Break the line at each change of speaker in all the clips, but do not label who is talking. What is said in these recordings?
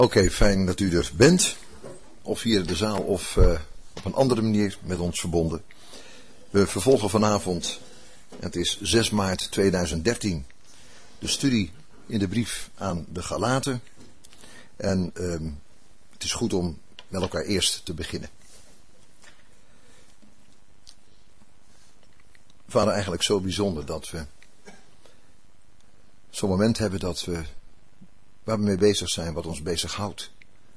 Oké, fijn dat u er bent. Of hier in de zaal of op een andere manier met ons verbonden. We vervolgen vanavond, het is 6 maart 2013, de studie in de brief aan de Galaten. En het is goed om met elkaar eerst te beginnen. Vader, eigenlijk zo bijzonder dat we zo'n moment hebben dat we waar we mee bezig zijn, wat ons bezighoudt.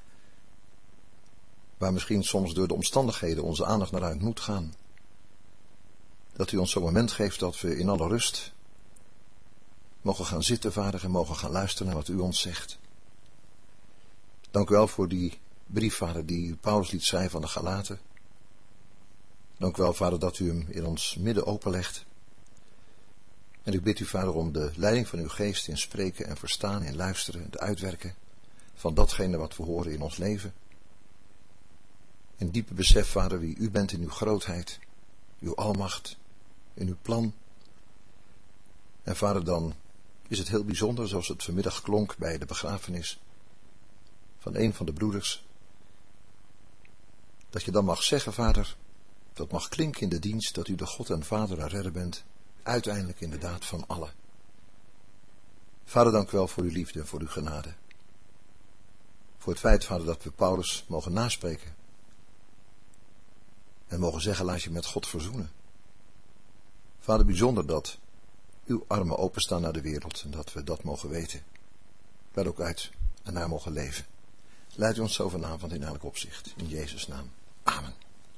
Waar misschien soms door de omstandigheden onze aandacht naar uit moet gaan. Dat u ons zo'n moment geeft dat we in alle rust mogen gaan zitten, Vader, en mogen gaan luisteren naar wat u ons zegt. Dank u wel voor die brief, Vader, die Paulus liet schrijven aan de Galaten. Dank u wel, Vader, dat u hem in ons midden openlegt. En ik bid u, Vader, om de leiding van uw geest in spreken en verstaan, in luisteren, het uitwerken van datgene wat we horen in ons leven. In diepe besef, Vader, wie u bent in uw grootheid, uw almacht, in uw plan. En Vader, dan is het heel bijzonder, zoals het vanmiddag klonk bij de begrafenis van een van de broeders, dat je dan mag zeggen, Vader, dat mag klinken in de dienst, dat u de God en Vader en Redder bent, uiteindelijk inderdaad van allen. Vader, dank u wel voor uw liefde en voor uw genade. Voor het feit, Vader, dat we Paulus mogen naspreken. En mogen zeggen, laat je met God verzoenen. Vader, bijzonder dat uw armen openstaan naar de wereld en dat we dat mogen weten. Daar ook uit en naar mogen leven. Leid ons zo vanavond in elk opzicht. In Jezus' naam. Amen.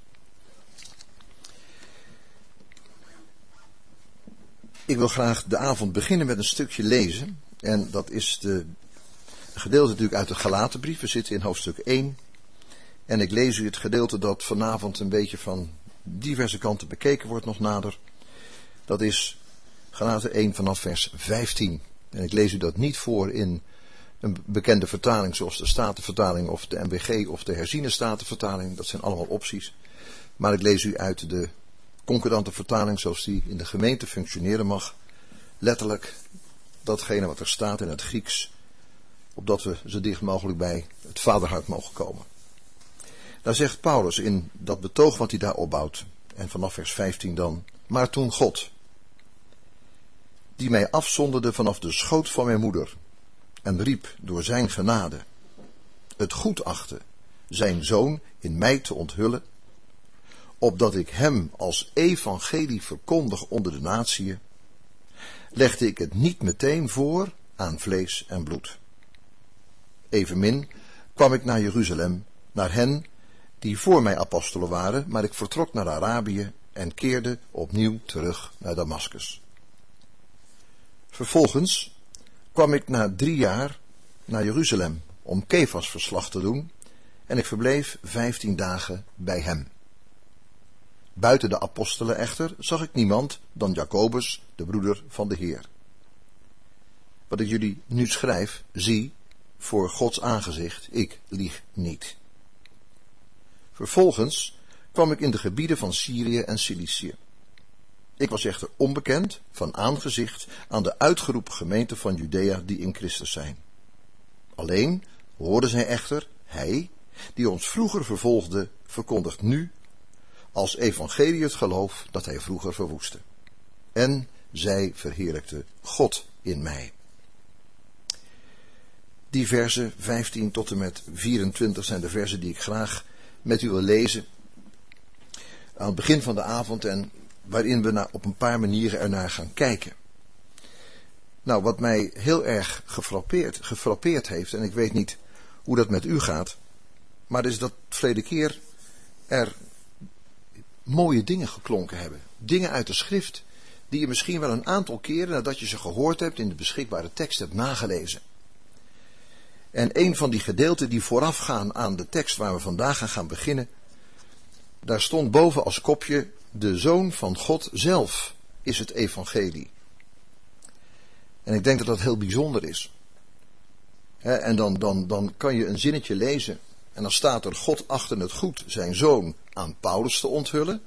Ik wil graag de avond beginnen met een stukje lezen. En dat is een gedeelte natuurlijk uit de Galatenbrief. We zitten in hoofdstuk 1. En ik lees u het gedeelte dat vanavond een beetje van diverse kanten bekeken wordt nog nader. Dat is Galaten 1 vanaf vers 15. En ik lees u dat niet voor in een bekende vertaling zoals de Statenvertaling of de MBG of de herziene Statenvertaling. Dat zijn allemaal opties. Maar ik lees u uit de concordante vertaling zoals die in de gemeente functioneren mag. Letterlijk datgene wat er staat in het Grieks. Opdat we zo dicht mogelijk bij het vaderhart mogen komen. Daar zegt Paulus in dat betoog wat hij daar opbouwt. En vanaf vers 15 dan. Maar toen God, die mij afzonderde vanaf de schoot van mijn moeder. En riep door zijn genade. Het goed achtte zijn zoon in mij te onthullen. Opdat ik hem als evangelie verkondig onder de natieën. Legde ik het niet meteen voor aan vlees en bloed. Evenmin kwam ik naar Jeruzalem, naar hen die voor mij apostelen waren, maar ik vertrok naar Arabië en keerde opnieuw terug naar Damaskus. Vervolgens kwam ik na 3 jaar naar Jeruzalem om Kefas verslag te doen en ik verbleef 15 dagen bij hem. Buiten de apostelen echter zag ik niemand dan Jacobus, de broeder van de Heer. Wat ik jullie nu schrijf, zie, voor Gods aangezicht, ik lieg niet. Vervolgens kwam ik in de gebieden van Syrië en Cilicië. Ik was echter onbekend van aangezicht aan de uitgeroepen gemeente van Judea die in Christus zijn. Alleen hoorden zij echter, hij, die ons vroeger vervolgde, verkondigt nu als evangelie het geloof dat hij vroeger verwoestte. En zij verheerlijkte God in mij. Die versen 15 tot en met 24 zijn de versen die ik graag met u wil lezen aan het begin van de avond en waarin we op een paar manieren ernaar gaan kijken. Nou, wat mij heel erg gefrappeerd heeft, en ik weet niet hoe dat met u gaat, maar is dat verleden keer er mooie dingen geklonken hebben. Dingen uit de schrift die je misschien wel een aantal keren nadat je ze gehoord hebt in de beschikbare tekst hebt nagelezen. En een van die gedeelten die voorafgaan aan de tekst waar we vandaag gaan beginnen, daar stond boven als kopje, de Zoon van God zelf is het evangelie. En ik denk dat dat heel bijzonder is. En dan kan je een zinnetje lezen en dan staat er, God achtte het goed zijn Zoon aan Paulus te onthullen.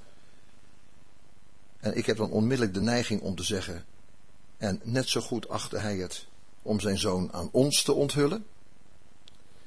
En ik heb dan onmiddellijk de neiging om te zeggen, en net zo goed achtte hij het om zijn Zoon aan ons te onthullen.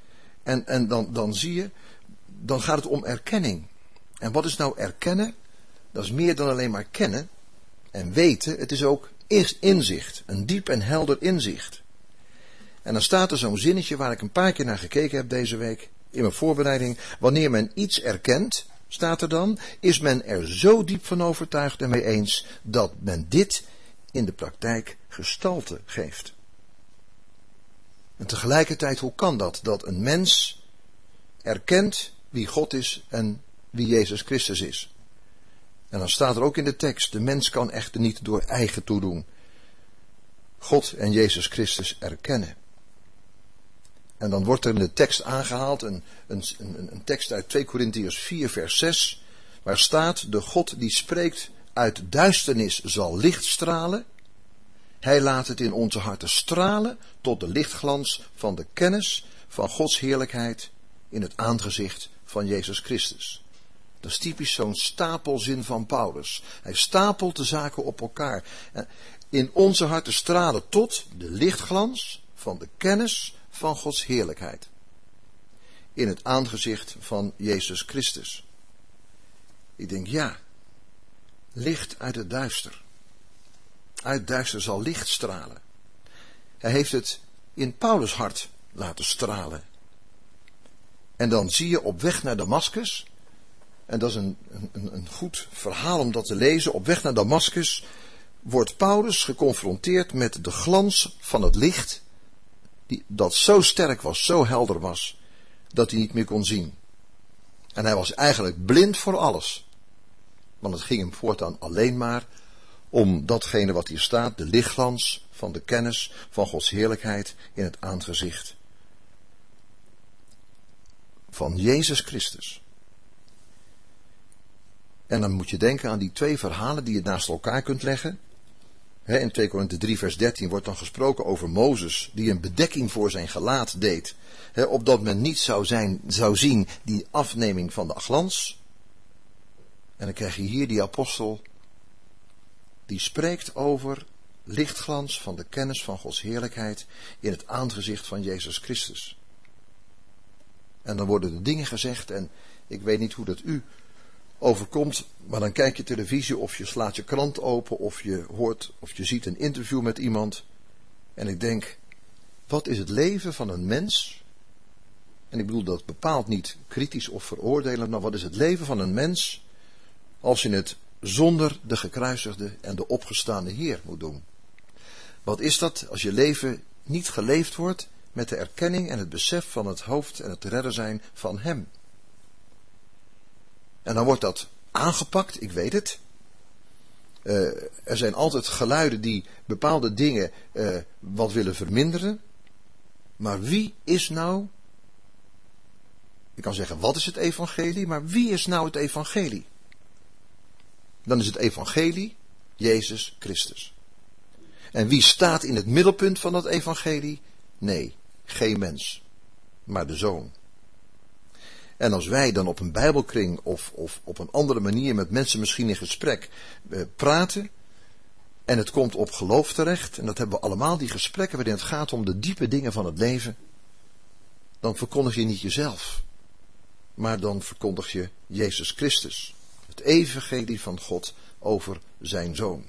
En dan zie je, dan gaat het om erkenning. En wat is nou erkennen? Dat is meer dan alleen maar kennen en weten. Het is ook inzicht, een diep en helder inzicht. En dan staat er zo'n zinnetje waar ik een paar keer naar gekeken heb deze week in mijn voorbereiding. Wanneer men iets erkent, staat er dan, is men er zo diep van overtuigd en mee eens dat men dit in de praktijk gestalte geeft. En tegelijkertijd, hoe kan dat? Dat een mens erkent wie God is en wie Jezus Christus is. En dan staat er ook in de tekst, de mens kan echter niet door eigen toedoen God en Jezus Christus erkennen. En dan wordt er in de tekst aangehaald, een tekst uit 2 Korintiërs 4 vers 6, waar staat, de God die spreekt uit duisternis zal licht stralen. Hij laat het in onze harten stralen tot de lichtglans van de kennis van Gods heerlijkheid in het aangezicht van Jezus Christus. Dat is typisch zo'n stapelzin van Paulus. Hij stapelt de zaken op elkaar. In onze harten stralen tot de lichtglans van de kennis van Gods heerlijkheid. In het aangezicht van Jezus Christus. Ik denk, ja, licht uit het duister. Uit duister zal licht stralen. Hij heeft het in Paulus' hart laten stralen. En dan zie je op weg naar Damaskus, en dat is een goed verhaal om dat te lezen, op weg naar Damaskus wordt Paulus geconfronteerd met de glans van het licht, dat zo sterk was, zo helder was, dat hij niet meer kon zien. En hij was eigenlijk blind voor alles. Want het ging hem voortaan alleen maar om datgene wat hier staat, de lichtglans van de kennis van Gods heerlijkheid in het aangezicht van Jezus Christus. En dan moet je denken aan die 2 verhalen die je naast elkaar kunt leggen. In 2 Korinthe 3 vers 13 wordt dan gesproken over Mozes, die een bedekking voor zijn gelaat deed, opdat men niet zou zien die afneming van de glans. En dan krijg je hier die apostel, die spreekt over lichtglans van de kennis van Gods heerlijkheid in het aangezicht van Jezus Christus. En dan worden er dingen gezegd, en ik weet niet hoe dat u overkomt, maar dan kijk je televisie of je slaat je krant open of je hoort of je ziet een interview met iemand. En ik denk, wat is het leven van een mens? En ik bedoel dat bepaald niet kritisch of veroordelend, maar wat is het leven van een mens als je het zonder de gekruisigde en de opgestaande Heer moet doen? Wat is dat als je leven niet geleefd wordt met de erkenning en het besef van het hoofd en het redder zijn van Hem? En dan wordt dat aangepakt, ik weet het. Er zijn altijd geluiden die bepaalde dingen wat willen verminderen. Maar wie is nou, ik kan zeggen wat is het evangelie, maar wie is nou het evangelie? Dan is het evangelie Jezus Christus. En wie staat in het middelpunt van dat evangelie? Nee, geen mens, maar de Zoon. En als wij dan op een bijbelkring of op een andere manier met mensen misschien in gesprek praten, en het komt op geloof terecht, en dat hebben we allemaal, die gesprekken waarin het gaat om de diepe dingen van het leven, dan verkondig je niet jezelf, maar dan verkondig je Jezus Christus, het evangelie van God over zijn Zoon.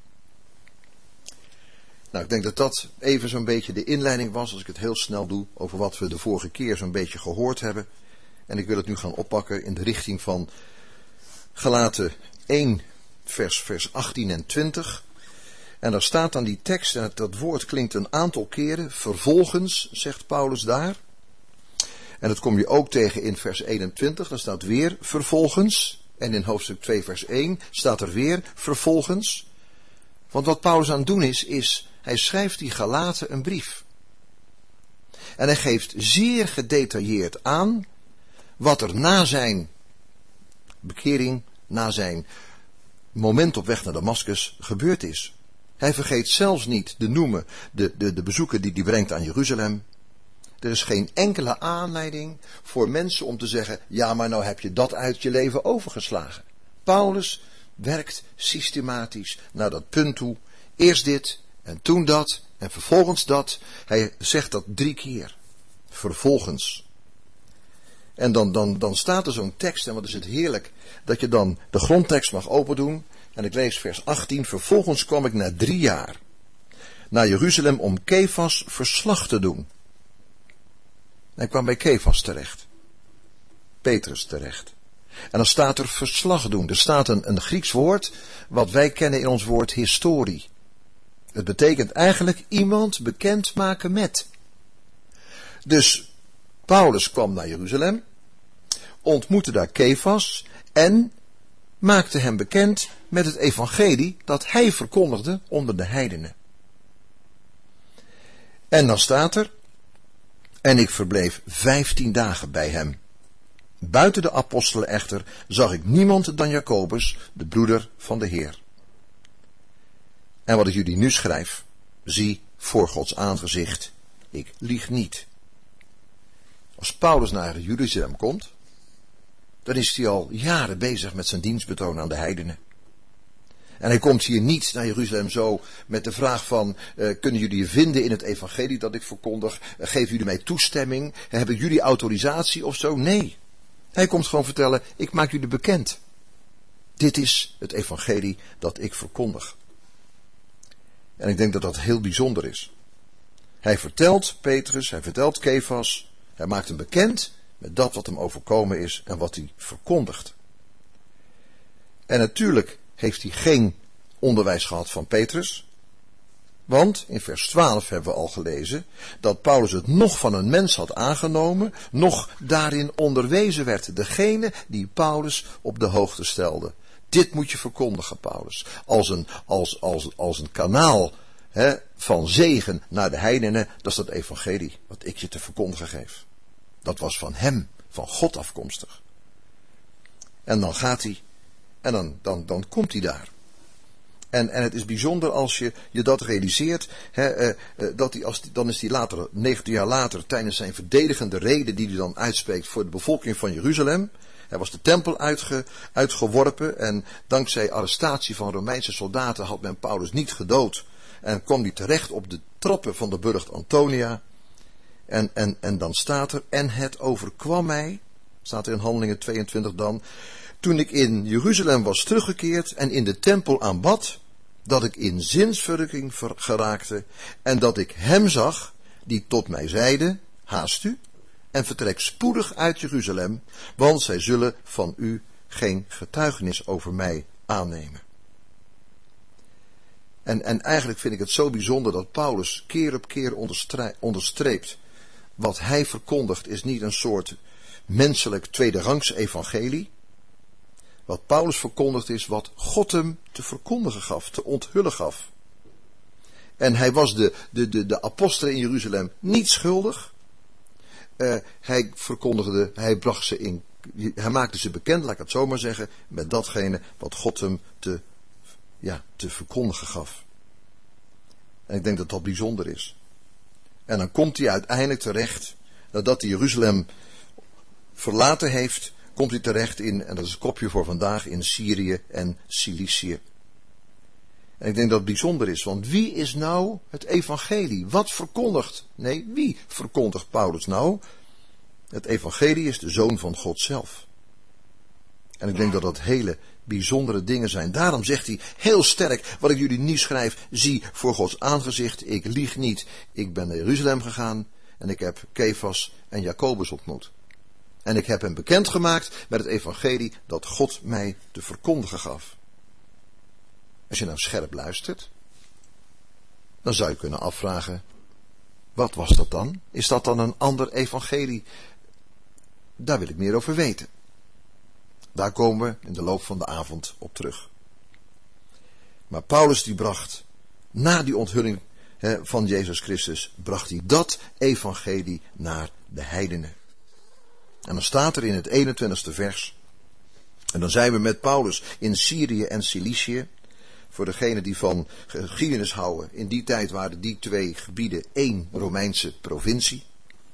Nou, ik denk dat dat even zo'n beetje de inleiding was, als ik het heel snel doe, over wat we de vorige keer zo'n beetje gehoord hebben. En ik wil het nu gaan oppakken in de richting van Galaten 1, vers 18 en 20. En daar staat dan die tekst, en dat woord klinkt een aantal keren, vervolgens, zegt Paulus daar. En dat kom je ook tegen in vers 21, daar staat weer vervolgens. En in hoofdstuk 2 vers 1 staat er weer vervolgens. Want wat Paulus aan het doen is hij schrijft die Galaten een brief. En hij geeft zeer gedetailleerd aan wat er na zijn bekering, na zijn moment op weg naar Damaskus gebeurd is. Hij vergeet zelfs niet te noemen de bezoeken die hij brengt aan Jeruzalem. Er is geen enkele aanleiding voor mensen om te zeggen, ja, maar nou heb je dat uit je leven overgeslagen. Paulus werkt systematisch naar dat punt toe. Eerst dit en toen dat en vervolgens dat. Hij zegt dat 3 keer. Vervolgens. En dan staat er zo'n tekst, en wat is het heerlijk, dat je dan de grondtekst mag opendoen. En ik lees vers 18. Vervolgens kwam ik na 3 jaar naar Jeruzalem om Kefas verslag te doen. Hij kwam bij Kefas terecht. Petrus terecht. En dan staat er verslag doen. Er staat een Grieks woord, wat wij kennen in ons woord historie. Het betekent eigenlijk iemand bekendmaken met. Dus Paulus kwam naar Jeruzalem, ontmoette daar Kefas en maakte hem bekend met het evangelie dat hij verkondigde onder de heidenen. En dan staat er, en ik verbleef 15 dagen bij hem. Buiten de apostelen echter zag ik niemand dan Jacobus, de broeder van de Heer. En wat ik jullie nu schrijf, zie voor Gods aangezicht, ik lieg niet. Als Paulus naar Jeruzalem komt, dan is hij al jaren bezig met zijn dienstbetoon aan de heidenen. En hij komt hier niet naar Jeruzalem zo met de vraag van, kunnen jullie je vinden in het evangelie dat ik verkondig? Geven jullie mij toestemming? Hebben jullie autorisatie of zo? Nee. Hij komt gewoon vertellen, ik maak jullie bekend. Dit is het evangelie dat ik verkondig. En ik denk dat dat heel bijzonder is. Hij vertelt Petrus, hij vertelt Kefas, hij maakt hem bekend met dat wat hem overkomen is en wat hij verkondigt. En natuurlijk heeft hij geen onderwijs gehad van Petrus. Want in vers 12 hebben we al gelezen dat Paulus het nog van een mens had aangenomen, nog daarin onderwezen werd. Degene die Paulus op de hoogte stelde. Dit moet je verkondigen, Paulus. Als een kanaal van zegen naar de heidenen, dat is dat evangelie wat ik je te verkondigen geef. Dat was van hem, van God afkomstig. En dan gaat hij, en dan komt hij daar. En het is bijzonder als je dat realiseert, dan is hij later, 19 jaar later, tijdens zijn verdedigende reden die hij dan uitspreekt voor de bevolking van Jeruzalem. Hij was de tempel uitgeworpen en dankzij arrestatie van Romeinse soldaten had men Paulus niet gedood. En kwam hij terecht op de trappen van de burcht Antonia. En dan staat er, en het overkwam mij, staat er in Handelingen 22 dan, toen ik in Jeruzalem was teruggekeerd en in de tempel aanbad, dat ik in zinsverrukking geraakte en dat ik hem zag, die tot mij zeide, haast u en vertrek spoedig uit Jeruzalem, want zij zullen van u geen getuigenis over mij aannemen. En eigenlijk vind ik het zo bijzonder dat Paulus keer op keer onderstreept, wat hij verkondigt is niet een soort menselijk tweederangs evangelie. Wat Paulus verkondigt is wat God hem te verkondigen gaf, te onthullen gaf. En hij was de apostelen in Jeruzalem niet schuldig. Hij verkondigde, hij maakte ze bekend, laat ik het zo maar zeggen, met datgene wat God hem te verkondigen gaf. En ik denk dat dat bijzonder is. En dan komt hij uiteindelijk terecht, nadat hij Jeruzalem verlaten heeft, komt hij terecht in, en dat is het kopje voor vandaag, in Syrië en Cilicië. En ik denk dat het bijzonder is, want wie is nou het evangelie? Wat verkondigt? Nee, wie verkondigt Paulus nou? Het evangelie is de Zoon van God zelf. En ik denk dat dat hele bijzondere dingen zijn. Daarom zegt hij heel sterk, wat ik jullie niet schrijf, zie voor Gods aangezicht, ik lieg niet. Ik ben naar Jeruzalem gegaan en ik heb Kefas en Jacobus ontmoet. En ik heb hem bekendgemaakt met het evangelie dat God mij te verkondigen gaf. Als je nou scherp luistert, dan zou je kunnen afvragen, wat was dat dan? Is dat dan een ander evangelie? Daar wil ik meer over weten. Daar komen we in de loop van de avond op terug. Maar Paulus die bracht, na die onthulling van Jezus Christus, bracht hij dat evangelie naar de heidenen. En dan staat er in het 21ste vers, en dan zijn we met Paulus in Syrië en Cilicië. Voor degenen die van geschiedenis houden, in die tijd waren die twee gebieden één Romeinse provincie.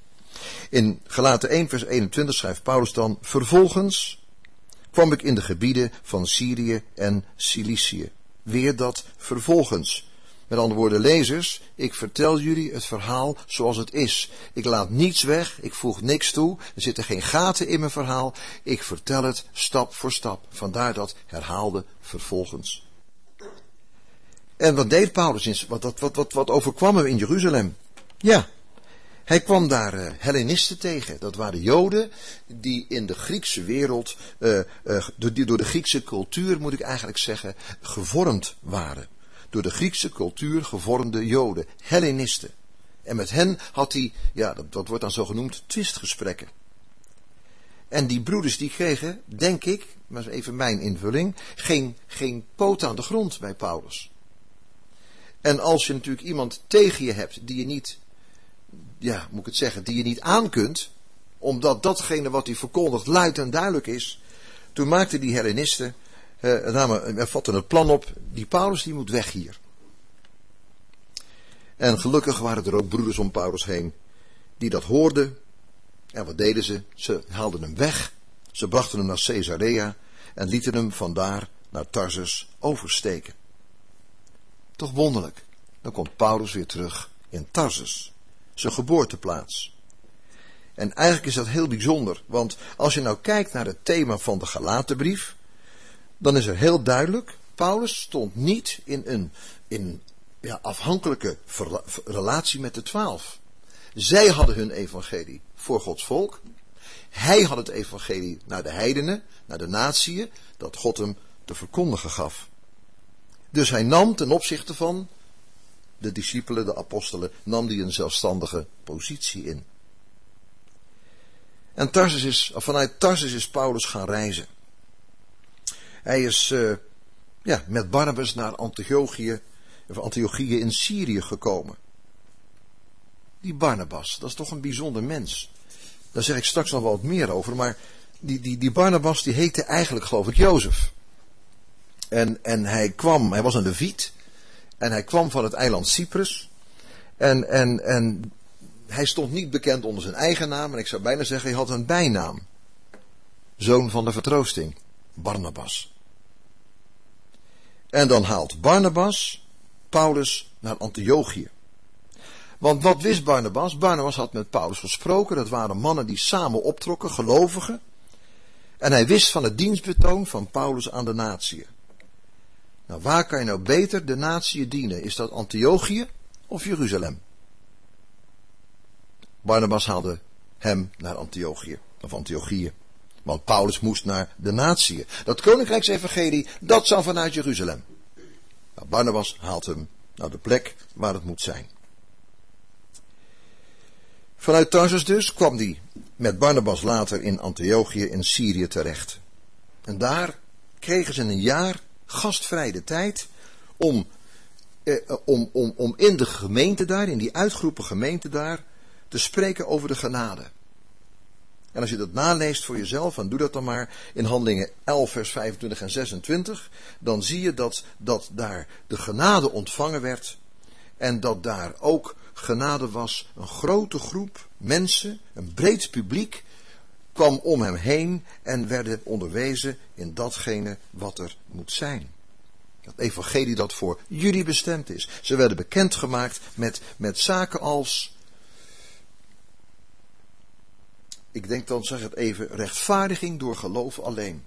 In Galaten 1 vers 21 schrijft Paulus dan, vervolgens kwam ik in de gebieden van Syrië en Cilicië. Weer dat vervolgens. Met andere woorden, lezers, ik vertel jullie het verhaal zoals het is. Ik laat niets weg, ik voeg niks toe, er zitten geen gaten in mijn verhaal. Ik vertel het stap voor stap. Vandaar dat herhaalde vervolgens. En wat deed Paulus? Wat overkwam hem in Jeruzalem? Ja, hij kwam daar Hellenisten tegen. Dat waren Joden die in de Griekse wereld, die door de Griekse cultuur, moet ik eigenlijk zeggen, gevormd waren. Door de Griekse cultuur gevormde Joden, Hellenisten. En met hen had hij, ja, dat wordt dan zo genoemd, twistgesprekken. En die broeders die kregen, denk ik, maar even mijn invulling, geen poot aan de grond bij Paulus. En als je natuurlijk iemand tegen je hebt die je niet, ja, moet ik het zeggen, die je niet aankunt, omdat datgene wat hij verkondigt luid en duidelijk is, toen maakten die Hellenisten, vatten het plan op, die Paulus die moet weg hier. En gelukkig waren er ook broeders om Paulus heen die dat hoorden. En wat deden ze? Ze haalden hem weg, ze brachten hem naar Caesarea en lieten hem vandaar naar Tarsus oversteken. Toch wonderlijk, dan komt Paulus weer terug in Tarsus, zijn geboorteplaats. En eigenlijk is dat heel bijzonder, want als je nou kijkt naar het thema van de Galatenbrief, dan is er heel duidelijk, Paulus stond niet in een afhankelijke relatie met de 12. Zij hadden hun evangelie voor Gods volk. Hij had het evangelie naar de heidenen, naar de natieën, dat God hem te verkondigen gaf. Dus hij nam ten opzichte van de discipelen, de apostelen, nam hij een zelfstandige positie in. En vanuit Tarsus is Paulus gaan reizen. Hij is met Barnabas naar Antiochië in Syrië gekomen. Die Barnabas, dat is toch een bijzonder mens. Daar zeg ik straks nog wel wat meer over, maar die Barnabas die heette eigenlijk geloof ik Jozef. En hij was een Leviet en hij kwam van het eiland Cyprus en hij stond niet bekend onder zijn eigen naam en ik zou bijna zeggen hij had een bijnaam. Zoon van de vertroosting, Barnabas. En dan haalt Barnabas Paulus naar Antiochië. Want wat wist Barnabas? Barnabas had met Paulus gesproken. Dat waren mannen die samen optrokken, gelovigen. En hij wist van het dienstbetoon van Paulus aan de natieën. Nou, waar kan je nou beter de natieën dienen? Is dat Antiochië of Jeruzalem? Barnabas haalde hem naar Antiochië. Want Paulus moest naar de natieën. Dat koninkrijksevangelie, dat zou vanuit Jeruzalem. Nou, Barnabas haalt hem naar de plek waar het moet zijn. Vanuit Tarsus dus kwam hij met Barnabas later in Antiochië in Syrië terecht. En daar kregen ze een jaar gastvrij de tijd om in de gemeente daar, in die uitgeroepen gemeente daar, te spreken over de genade. En als je dat naleest voor jezelf, en doe dat dan maar in Handelingen 11 vers 25 en 26, dan zie je dat daar de genade ontvangen werd en dat daar ook genade was. Een grote groep mensen, een breed publiek, kwam om hem heen en werden onderwezen in datgene wat er moet zijn. Dat evangelie dat voor jullie bestemd is. Ze werden bekendgemaakt met zaken als, ik denk dan, zeg het even, rechtvaardiging door geloof alleen.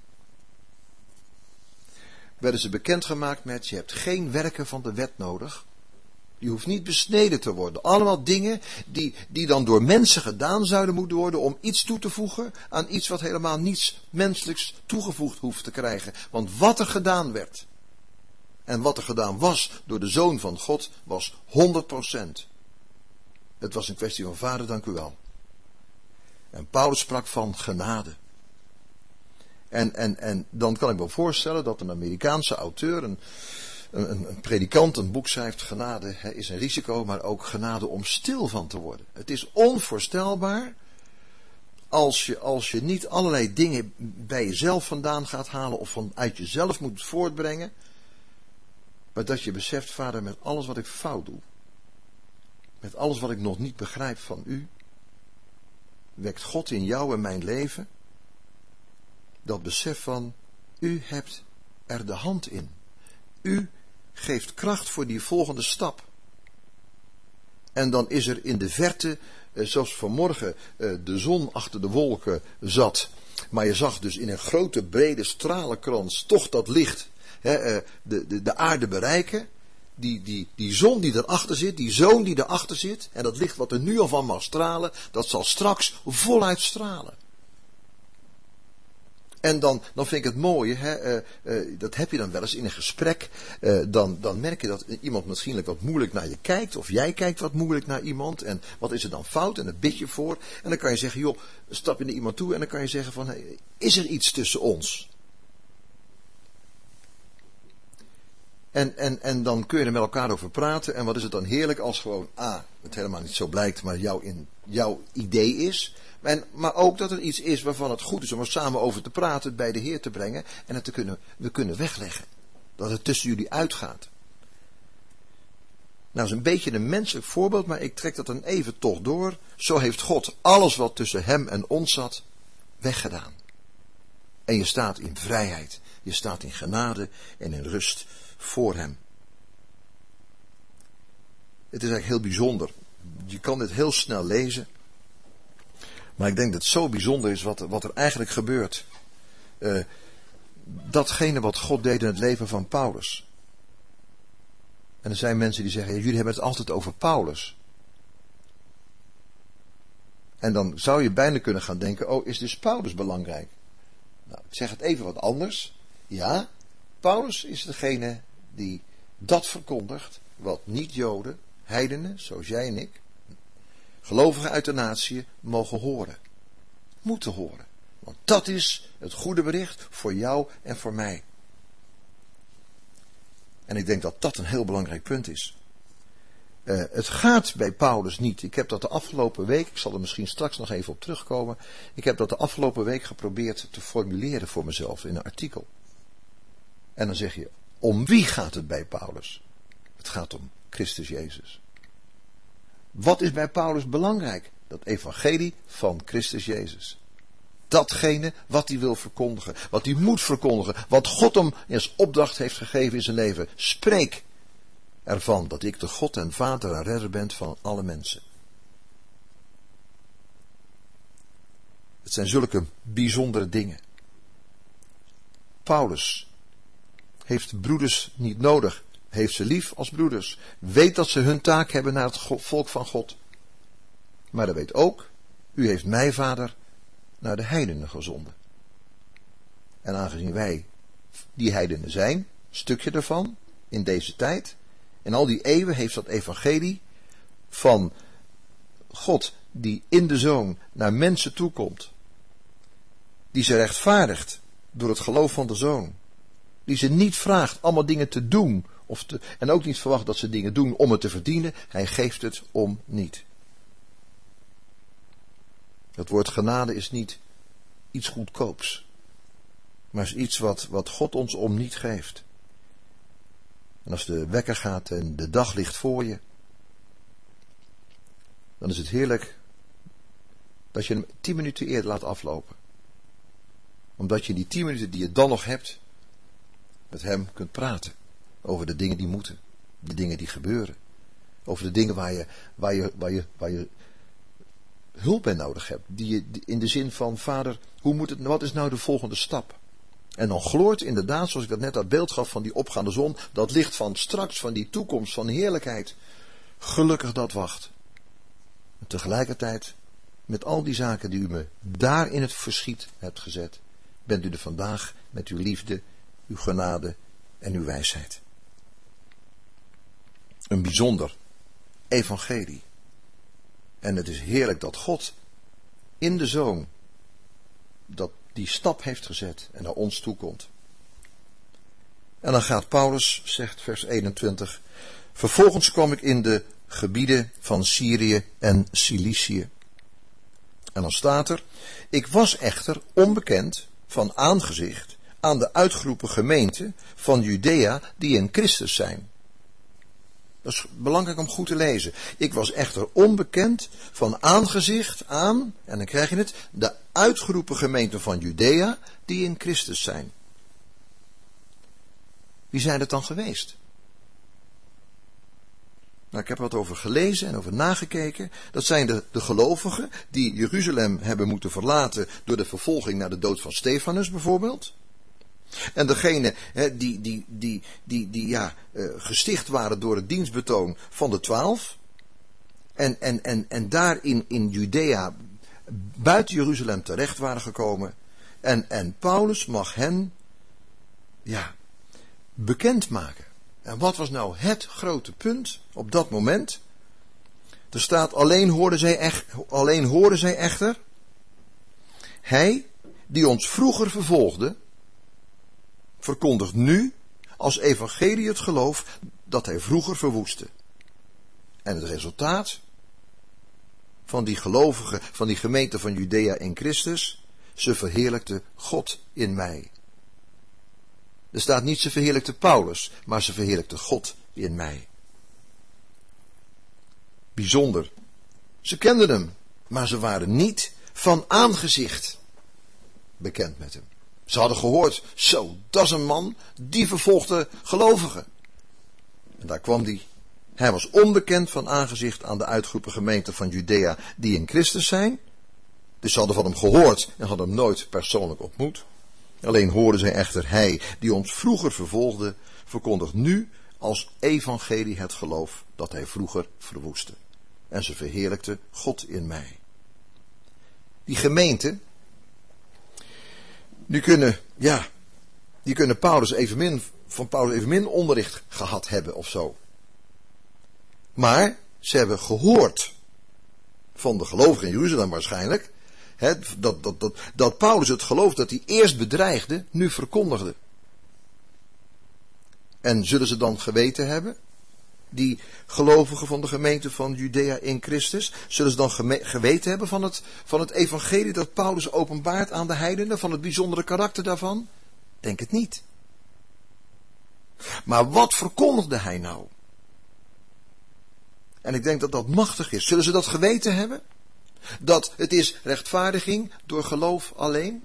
Werden ze bekendgemaakt met, je hebt geen werken van de wet nodig. Je hoeft niet besneden te worden. Allemaal dingen die dan door mensen gedaan zouden moeten worden om iets toe te voegen aan iets wat helemaal niets menselijks toegevoegd hoeft te krijgen. Want wat er gedaan werd en wat er gedaan was door de Zoon van God was 100%. Het was een kwestie van Vader, dank u wel. En Paulus sprak van genade. En dan kan ik me voorstellen dat een Amerikaanse auteur, een predikant, een boek schrijft, genade is een risico, maar ook genade om stil van te worden. Het is onvoorstelbaar als je niet allerlei dingen bij jezelf vandaan gaat halen of vanuit jezelf moet voortbrengen, maar dat je beseft, Vader, met alles wat ik fout doe, met alles wat ik nog niet begrijp van u, wekt God in jou en mijn leven dat besef van, u hebt er de hand in. U geeft kracht voor die volgende stap. En dan is er in de verte, zoals vanmorgen de zon achter de wolken zat. Maar je zag dus in een grote brede stralenkrans toch dat licht de aarde bereiken. Die zon die erachter zit, die zoon die erachter zit. En dat licht wat er nu al van mag stralen, dat zal straks voluit stralen. En dan vind ik het mooie, dat heb je dan wel eens in een gesprek. Dan merk je dat iemand misschien wat moeilijk naar je kijkt. Of jij kijkt wat moeilijk naar iemand. En wat is er dan fout? En dan bid je voor. En dan kan je zeggen, joh, stap je naar iemand toe. En dan kan je zeggen van, hey, is er iets tussen ons? En dan kun je er met elkaar over praten. En wat is het dan heerlijk als gewoon het helemaal niet zo blijkt, maar jouw idee is. Maar ook dat er iets is waarvan het goed is om er samen over te praten, het bij de Heer te brengen en het we kunnen wegleggen. Dat het tussen jullie uitgaat. Nou, dat is een beetje een menselijk voorbeeld, maar ik trek dat dan even toch door. Zo heeft God alles wat tussen hem en ons zat, weggedaan. En je staat in vrijheid. Je staat in genade en in rust voor hem. Het is eigenlijk heel bijzonder. Je kan dit heel snel lezen. Maar ik denk dat het zo bijzonder is wat er eigenlijk gebeurt. Datgene wat God deed in het leven van Paulus. En er zijn mensen die zeggen, jullie hebben het altijd over Paulus. En dan zou je bijna kunnen gaan denken, is dus Paulus belangrijk? Nou, ik zeg het even wat anders. Ja, Paulus is degene die dat verkondigt, wat niet-Joden, heidenen, zoals jij en ik, gelovigen uit de natie, mogen horen. Moeten horen. Want dat is het goede bericht voor jou en voor mij. En ik denk dat dat een heel belangrijk punt is. Het gaat bij Paulus niet. Ik heb dat de afgelopen week, ik zal er misschien straks nog even op terugkomen. Ik heb dat de afgelopen week geprobeerd te formuleren voor mezelf in een artikel. En dan zeg je, om wie gaat het bij Paulus? Het gaat om Christus Jezus. Wat is bij Paulus belangrijk? Dat evangelie van Christus Jezus. Datgene wat hij wil verkondigen, wat hij moet verkondigen, wat God hem als opdracht heeft gegeven in zijn leven. Spreek ervan dat ik de God en Vader en Redder ben van alle mensen. Het zijn zulke bijzondere dingen. Paulus heeft broeders niet nodig, heeft ze lief als broeders, weet dat ze hun taak hebben naar het volk van God. Maar hij weet ook, u heeft mij, Vader, naar de heidenen gezonden. En aangezien wij die heidenen zijn, een stukje ervan, in deze tijd, in al die eeuwen heeft dat evangelie van God, die in de Zoon naar mensen toekomt, die ze rechtvaardigt door het geloof van de Zoon, die ze niet vraagt allemaal dingen te doen, en ook niet verwacht dat ze dingen doen om het te verdienen, hij geeft het om niet. Het woord genade is niet iets goedkoops, maar is iets wat God ons om niet geeft. En als de wekker gaat en de dag ligt voor je, dan is het heerlijk dat je hem 10 minuten eerder laat aflopen. Omdat je die 10 minuten die je dan nog hebt, met hem kunt praten. Over de dingen die moeten, de dingen die gebeuren. Over de dingen waar je hulp bij nodig hebt. In de zin van, Vader, wat is nou de volgende stap? En dan gloort inderdaad, zoals ik dat net dat beeld gaf van die opgaande zon, dat licht van straks, van die toekomst, van heerlijkheid. Gelukkig dat wacht. En tegelijkertijd, met al die zaken die u me daar in het verschiet hebt gezet, bent u er vandaag met uw liefde, uw genade en uw wijsheid. Een bijzonder evangelie. En het is heerlijk dat God in de Zoon die stap heeft gezet en naar ons toekomt. En dan gaat Paulus, zegt vers 21, vervolgens kwam ik in de gebieden van Syrië en Cilicië. En dan staat er, ik was echter onbekend van aangezicht aan de uitgeroepen gemeenten van Judea die in Christus zijn. Dat is belangrijk om goed te lezen. Ik was echter onbekend van aangezicht aan, en dan krijg je het, de uitgeroepen gemeenten van Judea die in Christus zijn. Wie zijn het dan geweest? Nou, ik heb er wat over gelezen en over nagekeken. Dat zijn de gelovigen die Jeruzalem hebben moeten verlaten door de vervolging na de dood van Stefanus bijvoorbeeld. En degene die gesticht waren door het dienstbetoon van de 12. En daar in Judea buiten Jeruzalem terecht waren gekomen. En Paulus mag hen bekendmaken. En wat was nou het grote punt op dat moment? Er staat, alleen hoorden zij echter, hij die ons vroeger vervolgde, verkondigt nu als evangelie het geloof dat hij vroeger verwoestte. En het resultaat van die gelovigen, van die gemeente van Judea in Christus, ze verheerlijkte God in mij. Er staat niet ze verheerlijkte Paulus, maar ze verheerlijkte God in mij. Bijzonder. Ze kenden hem, maar ze waren niet van aangezicht bekend met hem. Ze hadden gehoord, zo, dat is een man, die vervolgde gelovigen. En daar kwam die. Hij was onbekend van aangezicht aan de uitgeroepen gemeente van Judea die in Christus zijn. Dus ze hadden van hem gehoord en hadden hem nooit persoonlijk ontmoet. Alleen hoorden zij echter, hij die ons vroeger vervolgde, verkondigt nu als evangelie het geloof dat hij vroeger verwoestte. En ze verheerlijkte God in mij. Die gemeente, die kunnen Paulus evenmin onderricht gehad hebben of zo. Maar ze hebben gehoord van de gelovigen in Jeruzalem waarschijnlijk, dat Paulus het geloof dat hij eerst bedreigde, nu verkondigde. En zullen ze dan geweten hebben, die gelovigen van de gemeente van Judea in Christus, zullen ze dan geweten hebben van het evangelie dat Paulus openbaart aan de heidenen, van het bijzondere karakter daarvan? Denk het niet. Maar wat verkondigde hij nou? En ik denk dat dat machtig is. Zullen ze dat geweten hebben? Dat het is rechtvaardiging door geloof alleen?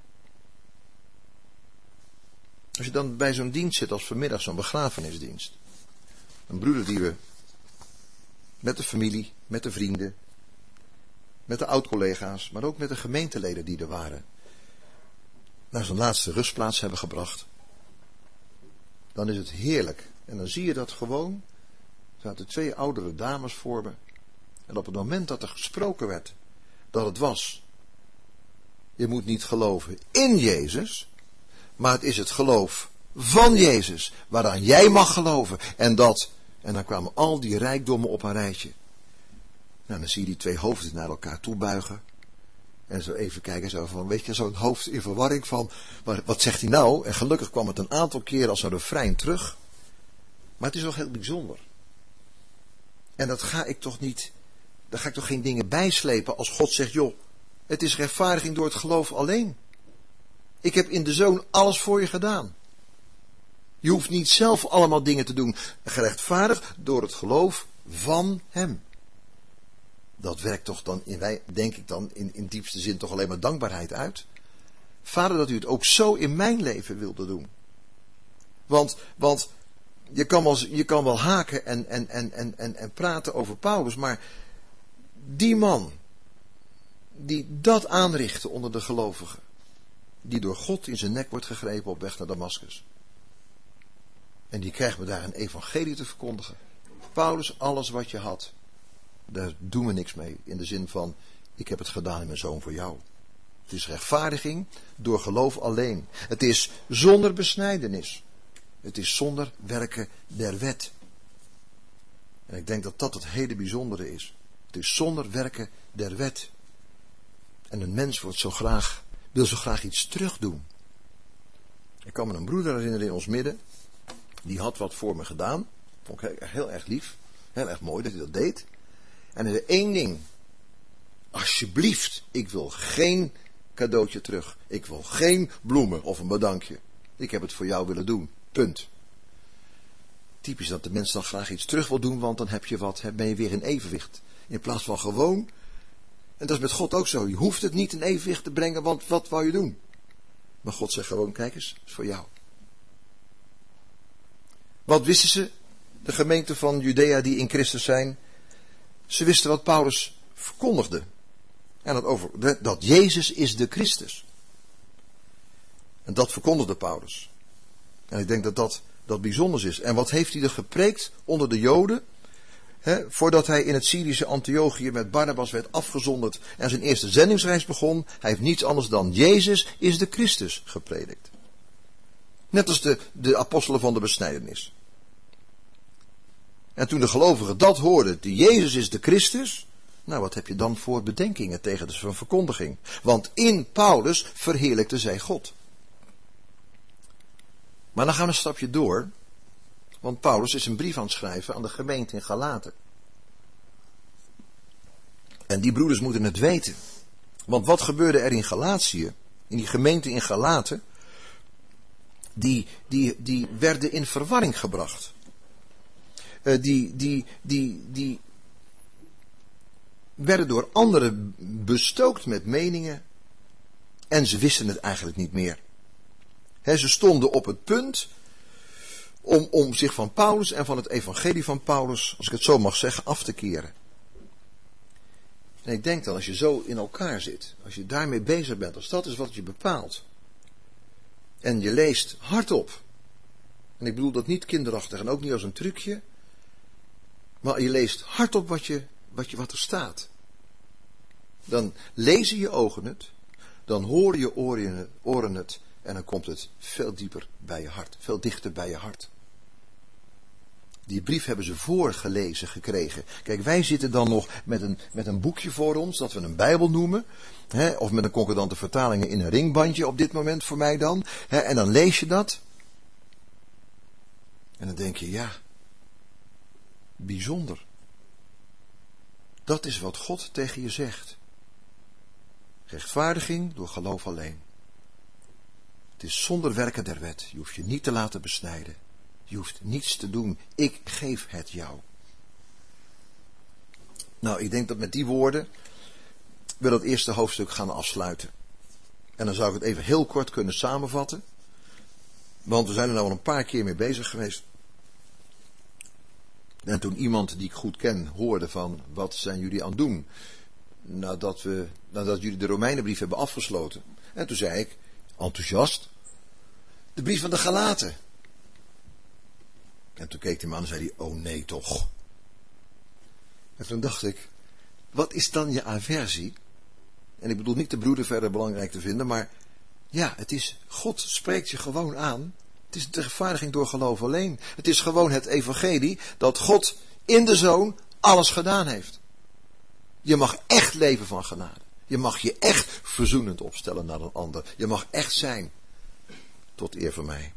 Als je dan bij zo'n dienst zit als vanmiddag, zo'n begrafenisdienst. Een broeder die we met de familie, met de vrienden, met de oud-collega's, maar ook met de gemeenteleden die er waren, naar zijn laatste rustplaats hebben gebracht. Dan is het heerlijk. En dan zie je dat gewoon. Er zaten 2 oudere dames voor me. En op het moment dat er gesproken werd, dat het was, je moet niet geloven in Jezus, maar het is het geloof van Jezus, waaraan jij mag geloven. En dan kwamen al die rijkdommen op een rijtje. Nou, dan zie je die 2 hoofden naar elkaar toe buigen. En zo even kijken, zo van, weet je, zo'n hoofd in verwarring van, wat zegt hij nou? En gelukkig kwam het een aantal keren als een refrein terug. Maar het is wel heel bijzonder. En daar ga ik toch geen dingen bijslepen als God zegt, joh, het is rechtvaardiging door het geloof alleen. Ik heb in de Zoon alles voor je gedaan. Je hoeft niet zelf allemaal dingen te doen. Gerechtvaardigd door het geloof van hem. Dat werkt toch dan, denk ik dan, in diepste zin toch alleen maar dankbaarheid uit. Vader, dat u het ook zo in mijn leven wilde doen. Want je kan wel haken en praten over Paulus, maar die man die dat aanrichtte onder de gelovigen, die door God in zijn nek wordt gegrepen op weg naar Damascus. En die krijgt me daar een evangelie te verkondigen. Paulus, alles wat je had, daar doen we niks mee. In de zin van, ik heb het gedaan in mijn zoon voor jou. Het is rechtvaardiging door geloof alleen. Het is zonder besnijdenis. Het is zonder werken der wet. En ik denk dat dat het hele bijzondere is. Het is zonder werken der wet. En een mens wil zo graag iets terugdoen. Ik kan me een broeder herinneren in ons midden. Die had wat voor me gedaan. Vond ik heel erg lief. Heel erg mooi dat hij dat deed. En hij zei 1 ding. Alsjeblieft, ik wil geen cadeautje terug. Ik wil geen bloemen of een bedankje. Ik heb het voor jou willen doen. Punt. Typisch dat de mens dan graag iets terug wil doen, want dan ben je weer in evenwicht. In plaats van gewoon. En dat is met God ook zo. Je hoeft het niet in evenwicht te brengen, want wat wou je doen? Maar God zegt gewoon, kijk eens, het is voor jou. Wat wisten ze? de gemeente van Judea die in Christus zijn, ze wisten wat Paulus verkondigde. En dat Jezus is de Christus. En dat verkondigde Paulus. En ik denk dat dat bijzonders is. En wat heeft hij er gepreekt onder de Joden? Voordat hij in het Syrische Antiochië met Barnabas werd afgezonderd en zijn eerste zendingsreis begon, hij heeft niets anders dan Jezus is de Christus gepredikt. Net als de apostelen van de besnijdenis. En toen de gelovigen dat hoorden, die Jezus is de Christus, nou wat heb je dan voor bedenkingen tegen zijn verkondiging? Want in Paulus verheerlijkte zij God. Maar dan gaan we een stapje door. Want Paulus is een brief aan het schrijven aan de gemeente in Galaten. En die broeders moeten het weten. Want wat gebeurde er in Galatië? In die gemeente in Galaten. Die werden in verwarring gebracht. Die werden door anderen bestookt met meningen. En ze wisten het eigenlijk niet meer. Ze stonden op het punt om zich van Paulus en van het evangelie van Paulus, als ik het zo mag zeggen, af te keren. En ik denk dan, als je zo in elkaar zit, als je daarmee bezig bent, als dat is wat je bepaalt, en je leest hardop, en ik bedoel dat niet kinderachtig en ook niet als een trucje, maar je leest hardop wat er staat. Dan lezen je ogen het, dan horen je oren het, en dan komt het veel dieper bij je hart, veel dichter bij je hart. Die brief hebben ze voorgelezen gekregen. Kijk, wij zitten dan nog met een boekje voor ons, dat we een Bijbel noemen. Of met een concordante vertalingen in een ringbandje op dit moment voor mij dan. En dan lees je dat. En dan denk je, ja, bijzonder. Dat is wat God tegen je zegt. Rechtvaardiging door geloof alleen. Het is zonder werken der wet. Je hoeft je niet te laten besnijden. Je hoeft niets te doen. Ik geef het jou. Nou, ik denk dat met die woorden we dat eerste hoofdstuk gaan afsluiten. En dan zou ik het even heel kort kunnen samenvatten. Want we zijn er nou al een paar keer mee bezig geweest. En toen iemand die ik goed ken hoorde van, wat zijn jullie aan het doen? Nadat jullie de Romeinenbrief hebben afgesloten. En toen zei ik, enthousiast, de brief van de Galaten. En toen keek hij me aan en zei hij, oh nee toch. En toen dacht ik, wat is dan je aversie? En ik bedoel niet de broeder verder belangrijk te vinden, maar ja, het is, God spreekt je gewoon aan. Het is de rechtvaardiging door geloof alleen. Het is gewoon het evangelie dat God in de Zoon alles gedaan heeft. Je mag echt leven van genade. Je mag je echt verzoenend opstellen naar een ander. Je mag echt zijn. Tot eer van mij.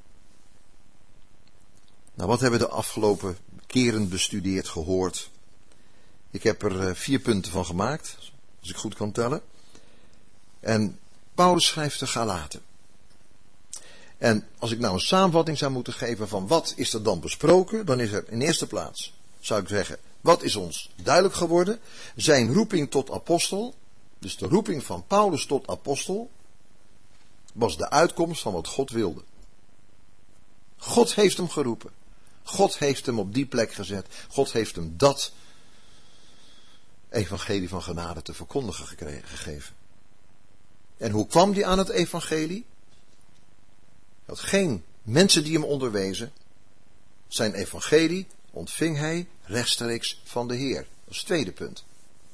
Nou, wat hebben we de afgelopen keren bestudeerd, gehoord? Ik heb er 4 punten van gemaakt, als ik goed kan tellen. En Paulus schrijft de Galaten. En als ik nou een samenvatting zou moeten geven van wat is er dan besproken, dan is er in eerste plaats, zou ik zeggen, wat is ons duidelijk geworden? Zijn roeping tot apostel, dus de roeping van Paulus tot apostel, was de uitkomst van wat God wilde. God heeft hem geroepen. God heeft hem op die plek gezet. God heeft hem dat evangelie van genade te verkondigen gegeven. En hoe kwam hij aan het evangelie? Hij had geen mensen die hem onderwezen. Zijn evangelie ontving hij rechtstreeks van de Heer. Dat is het tweede punt.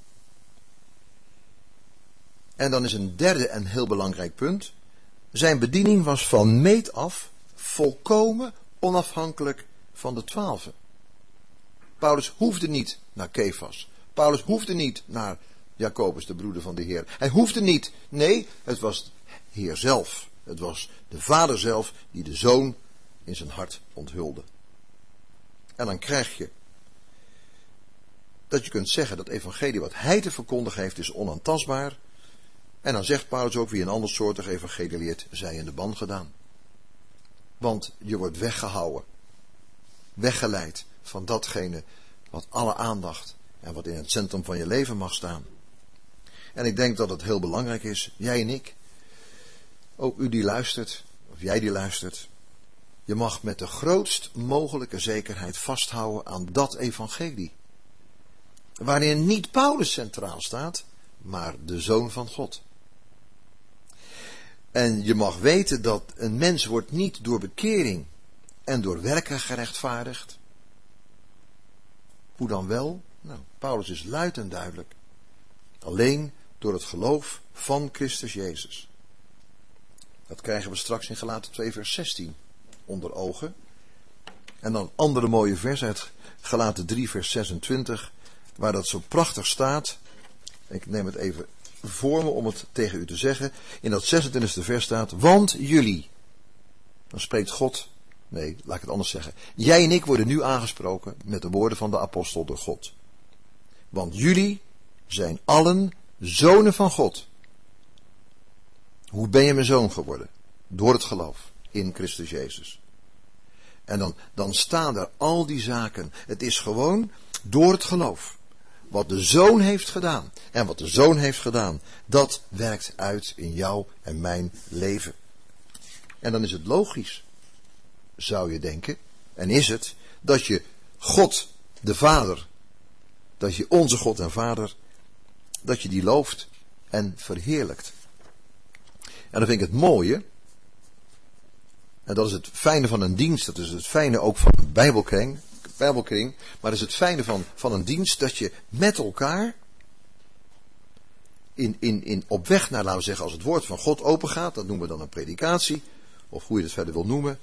En dan is een derde en heel belangrijk punt. Zijn bediening was van meet af volkomen onafhankelijk van de 12. Paulus hoefde niet naar Kefas. Paulus hoefde niet naar Jacobus, de broeder van de Heer. Hij hoefde niet. Nee, het was de Heer zelf. Het was de Vader zelf die de Zoon in zijn hart onthulde. En dan krijg je dat je kunt zeggen dat evangelie wat hij te verkondigen heeft is onaantastbaar. En dan zegt Paulus ook, wie een ander soortig evangelie leert, zij in de ban gedaan. Want je wordt weggehouden, weggeleid van datgene wat alle aandacht en wat in het centrum van je leven mag staan. En ik denk dat het heel belangrijk is, jij en ik, ook u die luistert, of jij die luistert, Je mag met de grootst mogelijke zekerheid vasthouden aan dat evangelie. Waarin niet Paulus centraal staat, maar de Zoon van God. En je mag weten dat een mens wordt niet door bekering en door werken gerechtvaardigd. Hoe dan wel? Nou, Paulus is luid en duidelijk. Alleen door het geloof van Christus Jezus. Dat krijgen we straks in Galaten 2 vers 16 onder ogen. En dan een andere mooie vers uit Galaten 3 vers 26, waar dat zo prachtig staat. Ik neem het even voor me om het tegen u te zeggen. In dat 26e vers staat, want jullie. Dan spreekt God, nee, laat ik het anders zeggen. Jij en ik worden nu aangesproken met de woorden van de apostel door God. Want jullie zijn allen zonen van God. Hoe ben je mijn zoon geworden? Door het geloof in Christus Jezus. En dan staan er al die zaken. Het is gewoon door het geloof. Wat de Zoon heeft gedaan. En wat de Zoon heeft gedaan, dat werkt uit in jou en mijn leven. En dan is het logisch, zou je denken, en is het, dat je God, de Vader, dat je onze God en Vader, dat je die looft en verheerlijkt. En dan vind ik het mooie, en dat is het fijne van een dienst, dat is het fijne ook van een Bijbelkring, maar dat is het fijne van een dienst, dat je met elkaar op weg naar, laten we zeggen, als het woord van God open gaat, dat noemen we dan een predikatie, of hoe je het verder wil noemen,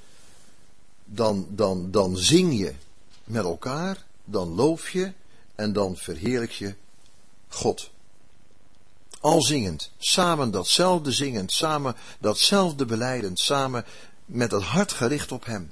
dan zing je met elkaar, dan loof je en dan verheerlijk je God. Al zingend, samen datzelfde zingend, samen datzelfde belijdend, samen met het hart gericht op Hem.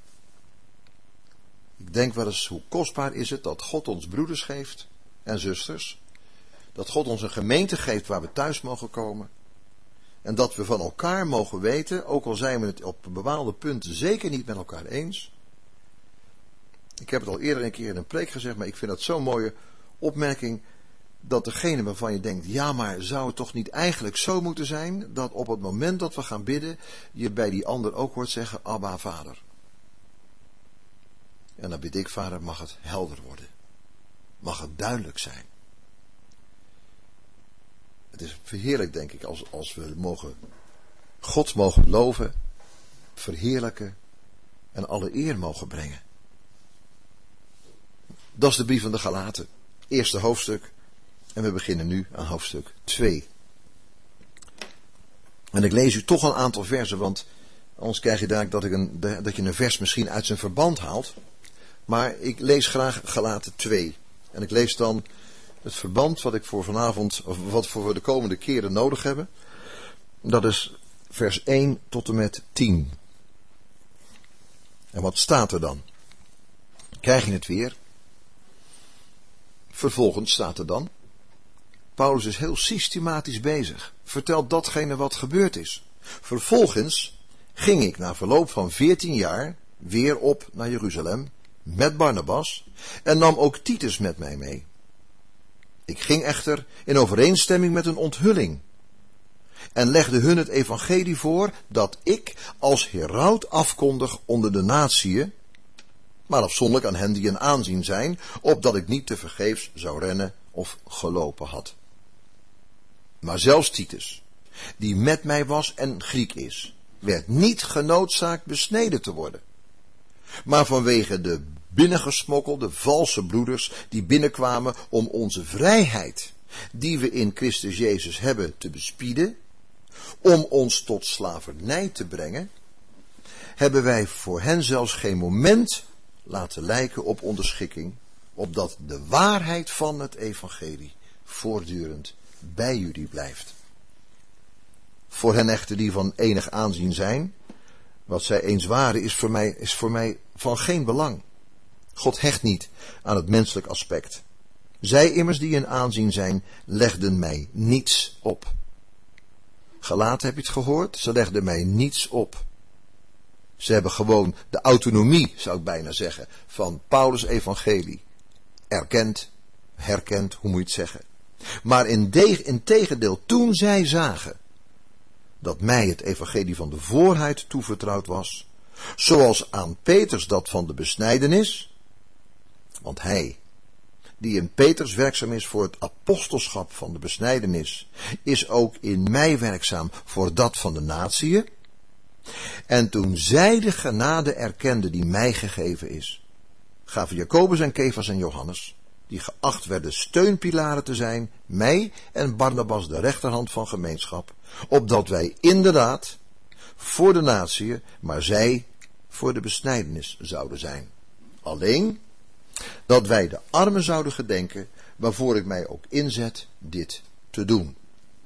Ik denk wel eens, hoe kostbaar is het dat God ons broeders geeft en zusters. Dat God ons een gemeente geeft waar we thuis mogen komen. En dat we van elkaar mogen weten, ook al zijn we het op bepaalde punten zeker niet met elkaar eens. Ik heb het al eerder een keer in een preek gezegd, maar ik vind dat zo'n mooie opmerking. Dat degene waarvan je denkt, ja maar zou het toch niet eigenlijk zo moeten zijn, dat op het moment dat we gaan bidden, je bij die ander ook hoort zeggen, Abba Vader. En dan bid ik, Vader, mag het helder worden. Mag het duidelijk zijn. Het is verheerlijk, denk ik, als we God mogen loven, verheerlijken en alle eer mogen brengen. Dat is de brief van de Galaten. Eerste hoofdstuk. En we beginnen nu aan hoofdstuk 2. En ik lees u toch een aantal versen, want anders krijg je daar dat je een vers misschien uit zijn verband haalt. Maar ik lees graag Galaten 2. En ik lees dan het verband wat ik voor vanavond, of wat voor de komende keren nodig hebben. Dat is vers 1 tot en met 10. En wat staat er dan? Krijg je het weer? Vervolgens staat er dan. Paulus is heel systematisch bezig. Vertelt datgene wat gebeurd is. Vervolgens ging ik na verloop van 14 jaar weer op naar Jeruzalem met Barnabas en nam ook Titus met mij mee. Ik ging echter in overeenstemming met een onthulling en legde hun het evangelie voor dat ik als heraut afkondig onder de natieën, maar afzonderlijk aan hen die in aanzien zijn, opdat ik niet tevergeefs zou rennen of gelopen had. Maar zelfs Titus, die met mij was en Griek is, werd niet genoodzaakt besneden te worden. Maar vanwege de binnengesmokkelde valse broeders die binnenkwamen om onze vrijheid, die we in Christus Jezus hebben, te bespieden, om ons tot slavernij te brengen, hebben wij voor hen zelfs geen moment laten lijken op onderschikking, opdat de waarheid van het evangelie voortdurend bij jullie blijft. Voor hen echter die van enig aanzien zijn, wat zij eens waren, is voor mij van geen belang. God hecht niet aan het menselijk aspect. Zij immers die in aanzien zijn, legden mij niets op. Galaten, heb je het gehoord? Ze legden mij niets op. Ze hebben gewoon de autonomie, zou ik bijna zeggen, van Paulus' evangelie. Erkend, herkend, hoe moet je het zeggen. Maar in tegendeel, toen zij zagen dat mij het evangelie van de voorheid toevertrouwd was, zoals aan Petrus dat van de besnijdenis, want hij, die in Petrus werkzaam is voor het apostelschap van de besnijdenis, is ook in mij werkzaam voor dat van de natieën. En toen zij de genade erkenden die mij gegeven is, gaven Jacobus en Kefas en Johannes, die geacht werden steunpilaren te zijn, mij en Barnabas de rechterhand van gemeenschap, opdat wij inderdaad voor de natieën, maar zij voor de besnijdenis zouden zijn. Alleen dat wij de armen zouden gedenken, waarvoor ik mij ook inzet dit te doen.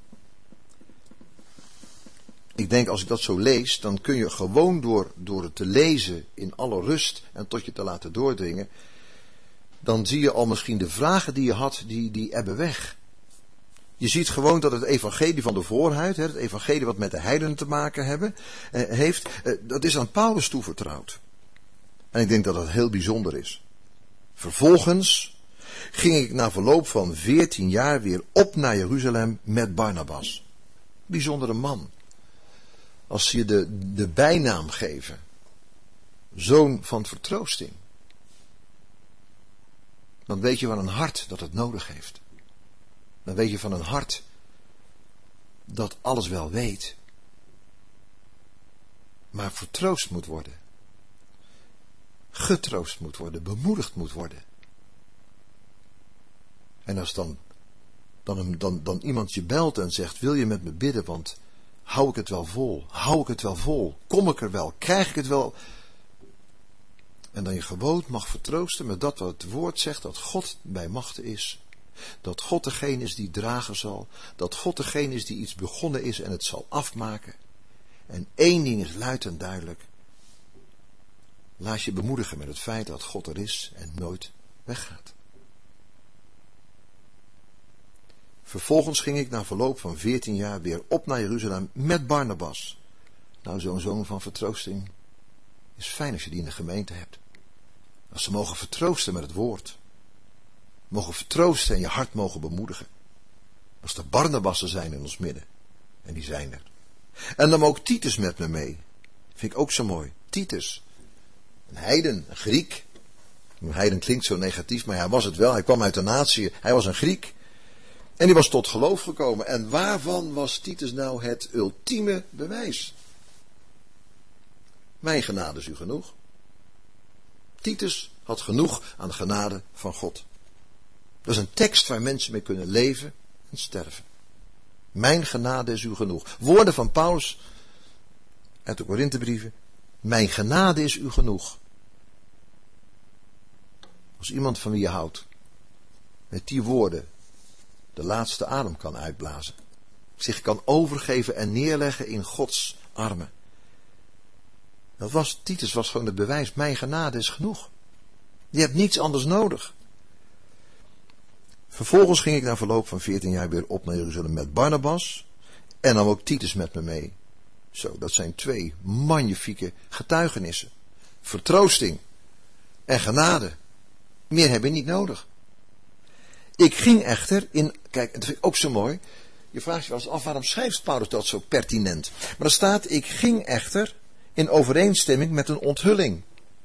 Ik denk, als ik dat zo lees, dan kun je gewoon door het te lezen in alle rust en tot je te laten doordringen, dan zie je al misschien de vragen die je had, die ebben weg. Je ziet gewoon dat het evangelie van de voorhuid, het evangelie wat met de heidenen te maken heeft, dat is aan Paulus toevertrouwd. En ik denk dat dat heel bijzonder is. Vervolgens ging ik na verloop van 14 jaar weer op naar Jeruzalem met Barnabas. Bijzondere man. Als ze je de bijnaam geven. Zoon van vertroosting. Dan weet je van een hart dat het nodig heeft. Dan weet je van een hart dat alles wel weet. Maar vertroost moet worden. Getroost moet worden, bemoedigd moet worden. En als dan iemand je belt en zegt, wil je met me bidden, want hou ik het wel vol, hou ik het wel vol, kom ik er wel, krijg ik het wel. En dan je gewoon mag vertroosten met dat wat het woord zegt, dat God bij machten is. Dat God degene is die dragen zal, dat God degene is die iets begonnen is en het zal afmaken. En één ding is luid en duidelijk. Laat je bemoedigen met het feit dat God er is en nooit weggaat. Vervolgens ging ik na verloop van 14 jaar weer op naar Jeruzalem met Barnabas. Nou, zo'n zoon van vertroosting is fijn als je die in de gemeente hebt. Als ze mogen vertroosten met het woord. Mogen vertroosten en je hart mogen bemoedigen. Als er Barnabassen zijn in ons midden. En die zijn er. En dan ook Titus met me mee. Vind ik ook zo mooi. Titus. Een heiden, een Griek. Een heiden klinkt zo negatief, maar hij was het wel. Hij kwam uit de natie. Hij was een Griek. En die was tot geloof gekomen. En waarvan was Titus nou het ultieme bewijs? Mijn genade is u genoeg. Titus had genoeg aan de genade van God. Dat is een tekst waar mensen mee kunnen leven en sterven. Mijn genade is u genoeg. Woorden van Paulus uit de Korinthebrieven. Mijn genade is u genoeg. Als iemand van wie je houdt, met die woorden de laatste adem kan uitblazen. Zich kan overgeven en neerleggen in Gods armen. Titus was gewoon het bewijs. Mijn genade is genoeg. Je hebt niets anders nodig. Vervolgens ging ik na verloop van 14 jaar weer op naar Jeruzalem met Barnabas. En nam ook Titus met me mee. Zo, dat zijn 2 magnifieke getuigenissen. Vertroosting en genade. Meer heb je niet nodig. Ik ging echter in... Kijk, dat vind ik ook zo mooi. Je vraagt je wel eens af, waarom schrijft Paulus dat zo pertinent? Maar er staat, ik ging echter in overeenstemming met een onthulling.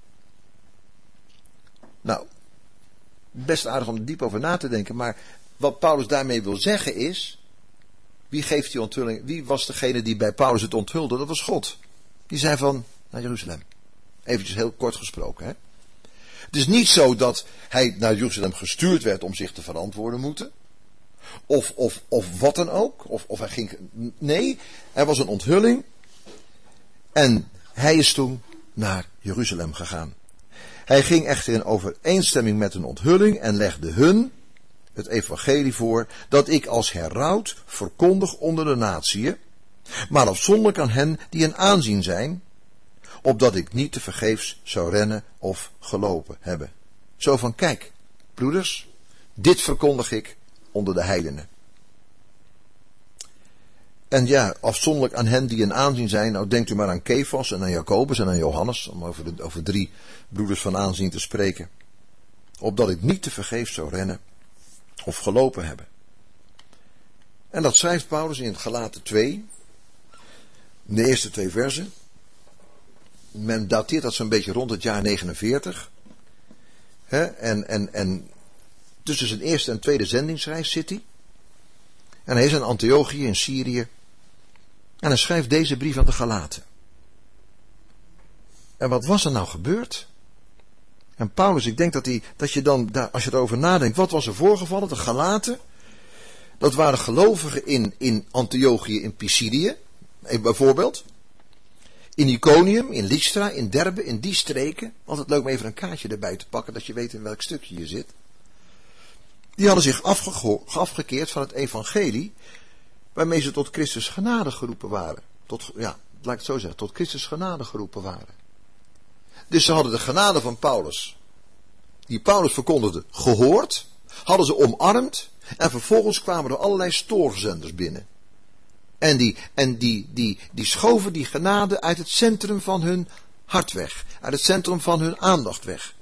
Nou, best aardig om er diep over na te denken, maar wat Paulus daarmee wil zeggen is, wie geeft die onthulling? Wie was degene die bij Paulus het onthulde? Dat was God. Die zei van, naar Jeruzalem. Eventjes heel kort gesproken, hè. Het is niet zo dat hij naar Jeruzalem gestuurd werd om zich te verantwoorden moeten. Of wat dan ook. Of hij ging... Nee, er was een onthulling. En hij is toen naar Jeruzalem gegaan. Hij ging echter in overeenstemming met een onthulling en legde hun het evangelie voor dat ik als heraut verkondig onder de natieën, maar afzonderlijk aan hen die in aanzien zijn, opdat ik niet tevergeefs zou rennen of gelopen hebben. Zo van, kijk, broeders, dit verkondig ik onder de heidenen. En ja, afzonderlijk aan hen die in aanzien zijn, nou denkt u maar aan Kefas en aan Jacobus en aan Johannes, om over 3 broeders van aanzien te spreken. Opdat ik niet tevergeefs zou rennen of gelopen hebben. En dat schrijft Paulus in Galaten 2, de eerste 2 versen. men dateert dat zo'n beetje rond het jaar 49. En tussen zijn eerste en tweede zendingsreis zit hij. En hij is in Antiochië in Syrië. En hij schrijft deze brief aan de Galaten. En wat was er nou gebeurd? En Paulus, ik denk dat je dan, als je erover nadenkt, wat was er voorgevallen? De Galaten, dat waren gelovigen in Antiochië, in Pisidië, bijvoorbeeld. In Iconium, in Lystra, in Derbe, in die streken. Altijd leuk om even een kaartje erbij te pakken, dat je weet in welk stukje je zit. Die hadden zich afgekeerd van het evangelie, waarmee ze tot Christus genade geroepen waren. Laat ik het zo zeggen, tot Christus genade geroepen waren. Dus ze hadden de genade van Paulus, die Paulus verkondigde, gehoord, hadden ze omarmd, en vervolgens kwamen er allerlei stoorzenders binnen. En die schoven die genade uit het centrum van hun hart weg, uit het centrum van hun aandacht weg.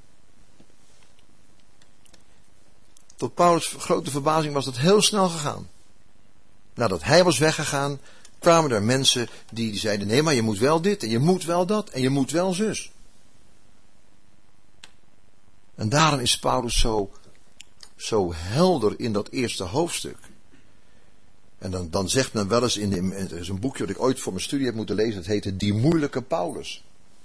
Tot Paulus' grote verbazing was dat heel snel gegaan. Nadat hij was weggegaan, kwamen er mensen die zeiden, nee, maar je moet wel dit, en je moet wel dat, en je moet wel zus. En daarom is Paulus zo helder in dat eerste hoofdstuk. En dan zegt men wel eens, er is een boekje dat ik ooit voor mijn studie heb moeten lezen, het heette Die Moeilijke Paulus.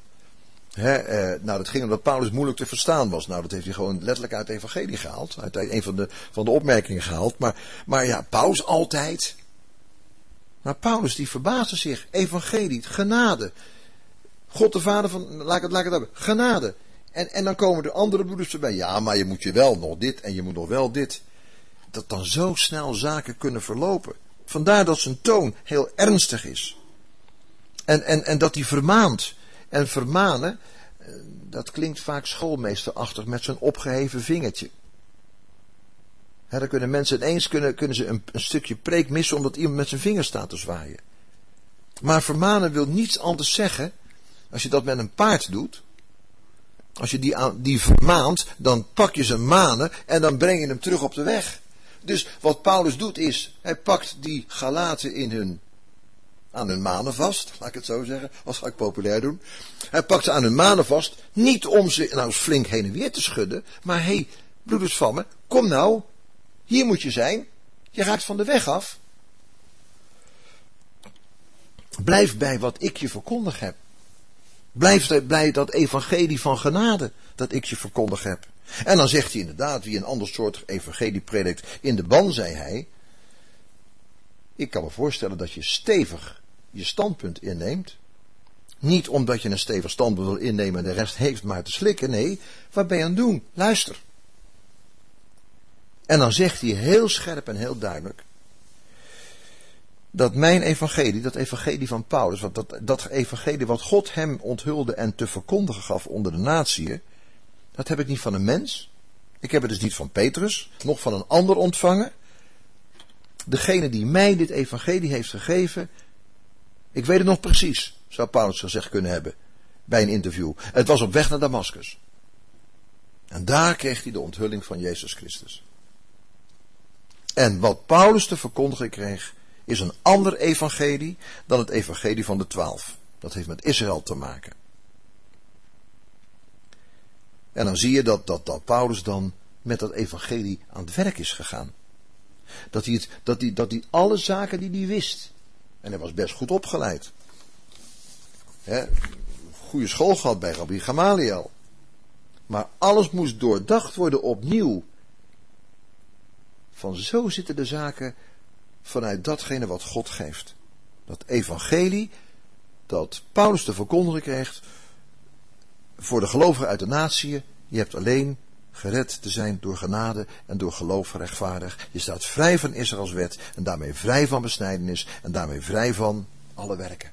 Dat ging omdat Paulus moeilijk te verstaan was. Nou, dat heeft hij gewoon letterlijk uit het evangelie gehaald. Uit een van de opmerkingen gehaald. Maar ja, Paulus altijd. Maar Paulus die verbaasde zich. Evangelie, genade. God de Vader van, laat ik het hebben, genade. En dan komen er andere broeders erbij. Ja, maar je moet je wel nog dit en je moet nog wel dit. Dat dan zo snel zaken kunnen verlopen. Vandaar dat zijn toon heel ernstig is. En dat hij vermaant. En vermanen, dat klinkt vaak schoolmeesterachtig met zo'n opgeheven vingertje. Dan kunnen mensen ineens kunnen ze een stukje preek missen omdat iemand met zijn vinger staat te zwaaien. Maar vermanen wil niets anders zeggen, als je dat met een paard doet. Als je die vermaant, dan pak je zijn manen en dan breng je hem terug op de weg. Dus wat Paulus doet is, hij pakt die Galaten aan hun manen vast, laat ik het zo zeggen, als ga ik populair doen. Hij pakt ze aan hun manen vast, niet om ze nou flink heen en weer te schudden, maar hé, broeders van me, kom nou, hier moet je zijn, je raakt van de weg af. Blijf bij wat ik je verkondigd heb. Blijf bij dat evangelie van genade dat ik je verkondigd heb. En dan zegt hij inderdaad, wie een ander soort evangelie predikt, in de ban zei hij, ik kan me voorstellen dat je stevig je standpunt inneemt. Niet omdat je een stevig standpunt wil innemen en de rest heeft maar te slikken. Nee, wat ben je aan het doen? Luister. En dan zegt hij heel scherp en heel duidelijk, dat mijn evangelie, dat evangelie van Paulus, dat evangelie wat God hem onthulde en te verkondigen gaf onder de natieën, dat heb ik niet van een mens. Ik heb het dus niet van Petrus, nog van een ander ontvangen. Degene die mij dit evangelie heeft gegeven, ik weet het nog precies, zou Paulus gezegd kunnen hebben bij een interview. Het was op weg naar Damascus. En daar kreeg hij de onthulling van Jezus Christus. En wat Paulus te verkondigen kreeg, is een ander evangelie dan het evangelie van de 12. Dat heeft met Israël te maken. En dan zie je dat Paulus dan met dat evangelie aan het werk is gegaan. Dat hij alle zaken die hij wist. En hij was best goed opgeleid. Goede school gehad bij Rabbi Gamaliel. Maar alles moest doordacht worden opnieuw. Van zo zitten de zaken vanuit datgene wat God geeft. Dat evangelie dat Paulus te verkondigen kreeg voor de gelovigen uit de natieën. Je hebt alleen gered te zijn door genade en door geloof rechtvaardig. Je staat vrij van Israëls wet en daarmee vrij van besnijdenis en daarmee vrij van alle werken.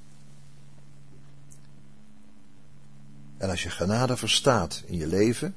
En als je genade verstaat in je leven,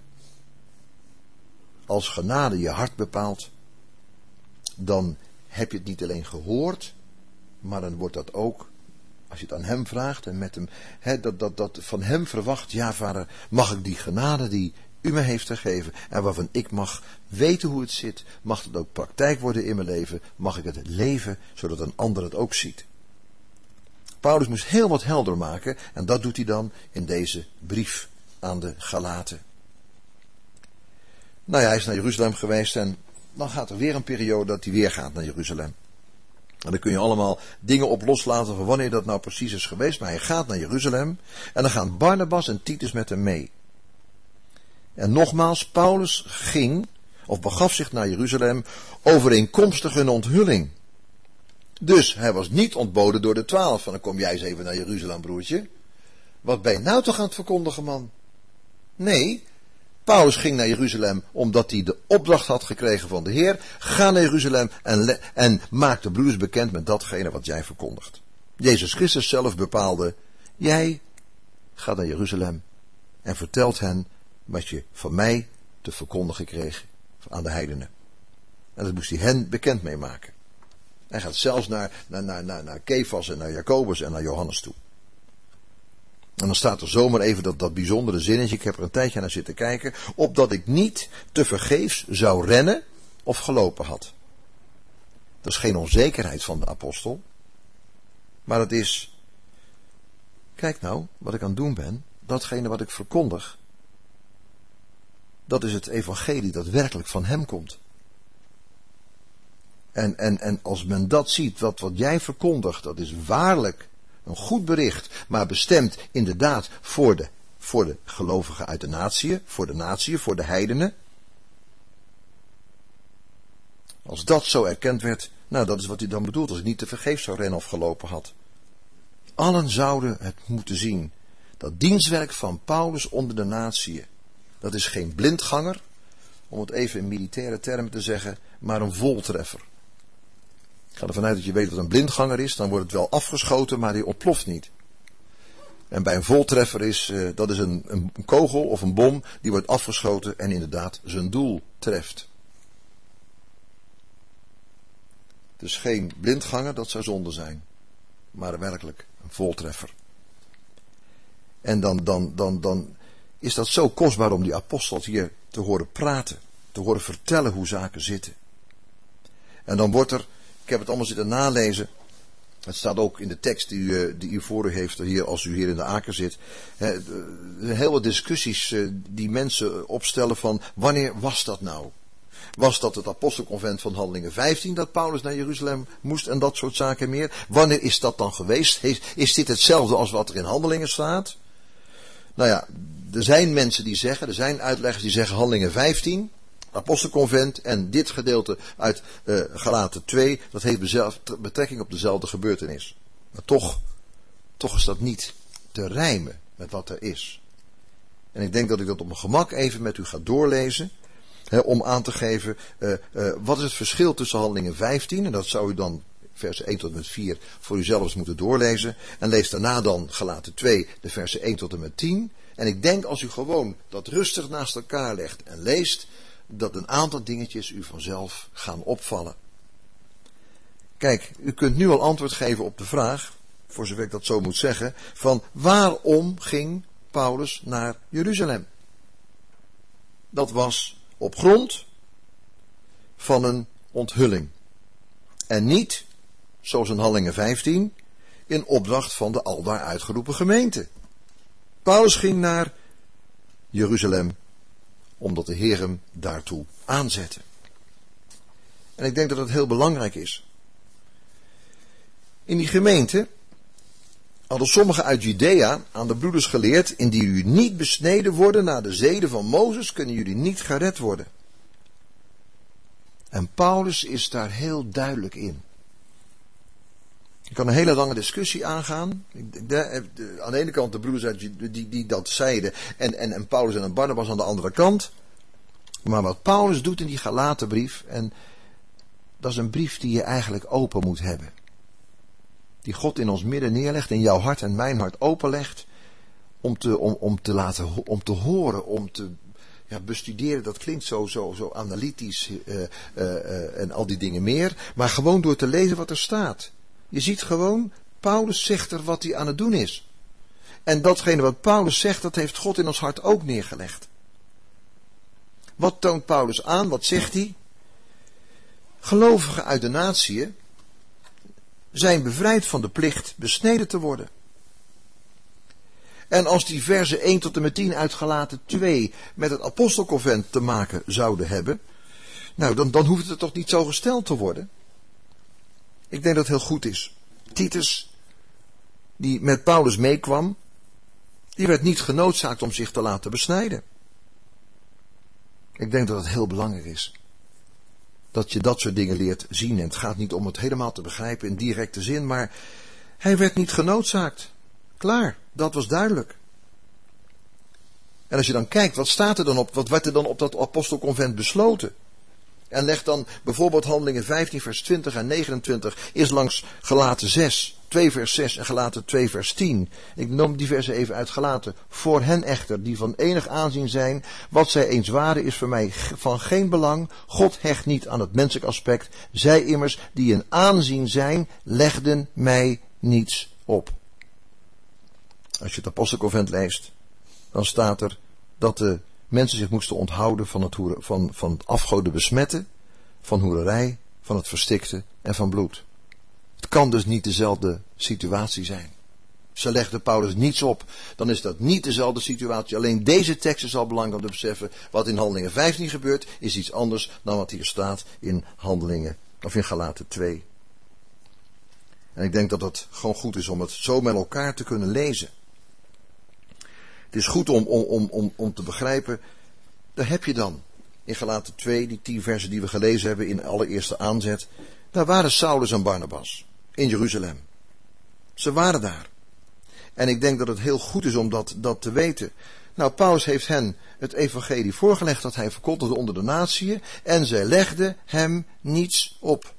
als genade je hart bepaalt, dan heb je het niet alleen gehoord, maar dan wordt dat ook, als je het aan hem vraagt en met hem, dat van hem verwacht, ja vader, mag ik die genade die u me heeft gegeven en waarvan ik mag weten hoe het zit, mag het ook praktijk worden in mijn leven, mag ik het leven, zodat een ander het ook ziet. Paulus moest heel wat helder maken en dat doet hij dan in deze brief aan de Galaten. Nou ja, hij is naar Jeruzalem geweest en dan gaat er weer een periode dat hij weer gaat naar Jeruzalem. En dan kun je allemaal dingen op loslaten van wanneer dat nou precies is geweest. Maar hij gaat naar Jeruzalem en dan gaan Barnabas en Titus met hem mee. En nogmaals, Paulus begaf zich naar Jeruzalem overeenkomstig een onthulling. Dus hij was niet ontboden door de 12. Van dan kom jij eens even naar Jeruzalem, broertje. Wat ben je nou toch aan het verkondigen, man? Nee, Paulus ging naar Jeruzalem omdat hij de opdracht had gekregen van de Heer. Ga naar Jeruzalem en maak de broeders bekend met datgene wat jij verkondigt. Jezus Christus zelf bepaalde, jij gaat naar Jeruzalem en vertelt hen wat je van mij te verkondigen kreeg aan de heidenen. En dat moest hij hen bekend meemaken. Hij gaat zelfs naar Kefas en naar Jacobus en naar Johannes toe. En dan staat er zomaar even dat bijzondere zinnetje, ik heb er een tijdje naar zitten kijken, opdat ik niet tevergeefs zou rennen of gelopen had. Dat is geen onzekerheid van de apostel, maar het is, kijk nou wat ik aan het doen ben, datgene wat ik verkondig, dat is het evangelie dat werkelijk van hem komt. En als men dat ziet, wat jij verkondigt, dat is waarlijk een goed bericht, maar bestemd inderdaad voor de gelovigen uit de natie, voor de heidenen. Als dat zo erkend werd, nou dat is wat hij dan bedoelt, als ik niet te vergeefs zou rennen of gelopen had. Allen zouden het moeten zien, dat dienstwerk van Paulus onder de natie, dat is geen blindganger, om het even in militaire termen te zeggen, maar een voltreffer. Ik ga ervan uit dat je weet wat een blindganger is, dan wordt het wel afgeschoten, maar die ontploft niet. En bij een voltreffer is, dat is een kogel of een bom, die wordt afgeschoten en inderdaad zijn doel treft. Dus geen blindganger, dat zou zonde zijn, maar werkelijk een voltreffer. En dan is dat zo kostbaar om die apostels hier te horen praten, te horen vertellen hoe zaken zitten. En dan wordt er, ik heb het allemaal zitten nalezen, het staat ook in de tekst die u voor u heeft, hier, als u hier in de Aker zit, heel wat discussies die mensen opstellen van, wanneer was dat nou? Was dat het apostelconvent van Handelingen 15, dat Paulus naar Jeruzalem moest en dat soort zaken meer? Wanneer is dat dan geweest? Is dit hetzelfde als wat er in Handelingen staat? Nou ja, er zijn mensen die zeggen, er zijn uitleggers die zeggen Handelingen 15, apostelconvent en dit gedeelte uit Galaten 2, dat heeft betrekking op dezelfde gebeurtenis. Maar toch is dat niet te rijmen met wat er is. En ik denk dat ik dat op mijn gemak even met u ga doorlezen, om aan te geven, wat is het verschil tussen Handelingen 15, en dat zou u dan versen 1 tot en met 4 voor u zelfs moeten doorlezen. En lees daarna dan Galaten 2, de versen 1 tot en met 10. En ik denk als u gewoon dat rustig naast elkaar legt en leest, dat een aantal dingetjes u vanzelf gaan opvallen. Kijk, u kunt nu al antwoord geven op de vraag, voor zover ik dat zo moet zeggen, van waarom ging Paulus naar Jeruzalem? Dat was op grond van een onthulling. En niet, zoals in Handelingen 15, in opdracht van de aldaar uitgeroepen gemeente. Paulus ging naar Jeruzalem, omdat de Heer hem daartoe aanzette. En ik denk dat het heel belangrijk is. In die gemeente hadden sommigen uit Judea aan de broeders geleerd, indien jullie niet besneden worden naar de zeden van Mozes, kunnen jullie niet gered worden. En Paulus is daar heel duidelijk in. Je kan een hele lange discussie aangaan. Aan de ene kant de broeders die dat zeiden en Paulus en Barnabas aan de andere kant. Maar wat Paulus doet in die Galatenbrief, en dat is een brief die je eigenlijk open moet hebben. Die God in ons midden neerlegt, in jouw hart en mijn hart openlegt, om te horen, om te bestuderen. Dat klinkt zo analytisch en al die dingen meer, maar gewoon door te lezen wat er staat. Je ziet gewoon, Paulus zegt er wat hij aan het doen is. En datgene wat Paulus zegt, dat heeft God in ons hart ook neergelegd. Wat toont Paulus aan? Wat zegt hij? Gelovigen uit de natie, zijn bevrijd van de plicht besneden te worden. En als die versen 1 tot en met 10 uit Galaten 2 met het apostelconvent te maken zouden hebben, nou, dan hoeft het toch niet zo gesteld te worden. Ik denk dat het heel goed is. Titus, die met Paulus meekwam, die werd niet genoodzaakt om zich te laten besnijden. Ik denk dat het heel belangrijk is dat je dat soort dingen leert zien. En het gaat niet om het helemaal te begrijpen in directe zin, maar hij werd niet genoodzaakt. Klaar, dat was duidelijk. En als je dan kijkt, wat staat er dan op, wat werd er dan op dat apostelconvent besloten? En leg dan bijvoorbeeld Handelingen 15 vers 20 en 29 eerst langs Galaten 6, 2 vers 6 en Galaten 2 vers 10. Ik noem die versen even uit Galaten. Voor hen echter, die van enig aanzien zijn, wat zij eens waren is voor mij van geen belang. God hecht niet aan het menselijk aspect. Zij immers, die in aanzien zijn, legden mij niets op. Als je het apostelconvent leest, dan staat er dat de mensen zich moesten onthouden van het afgoden besmetten, van hoererij, van het verstikte en van bloed. Het kan dus niet dezelfde situatie zijn. Ze legden Paulus niets op, dan is dat niet dezelfde situatie. Alleen deze tekst is al belangrijk om te beseffen. Wat in Handelingen 15 gebeurt, is iets anders dan wat hier staat in Handelingen, of in Galaten 2. En ik denk dat het gewoon goed is om het zo met elkaar te kunnen lezen. Het is goed om te begrijpen, daar heb je dan in Galaten 2, die 10 versen die we gelezen hebben in de allereerste aanzet. Daar waren Saulus en Barnabas in Jeruzalem. Ze waren daar. En ik denk dat het heel goed is om dat te weten. Nou, Paulus heeft hen het evangelie voorgelegd dat hij verkondigde onder de natieën en zij legden hem niets op.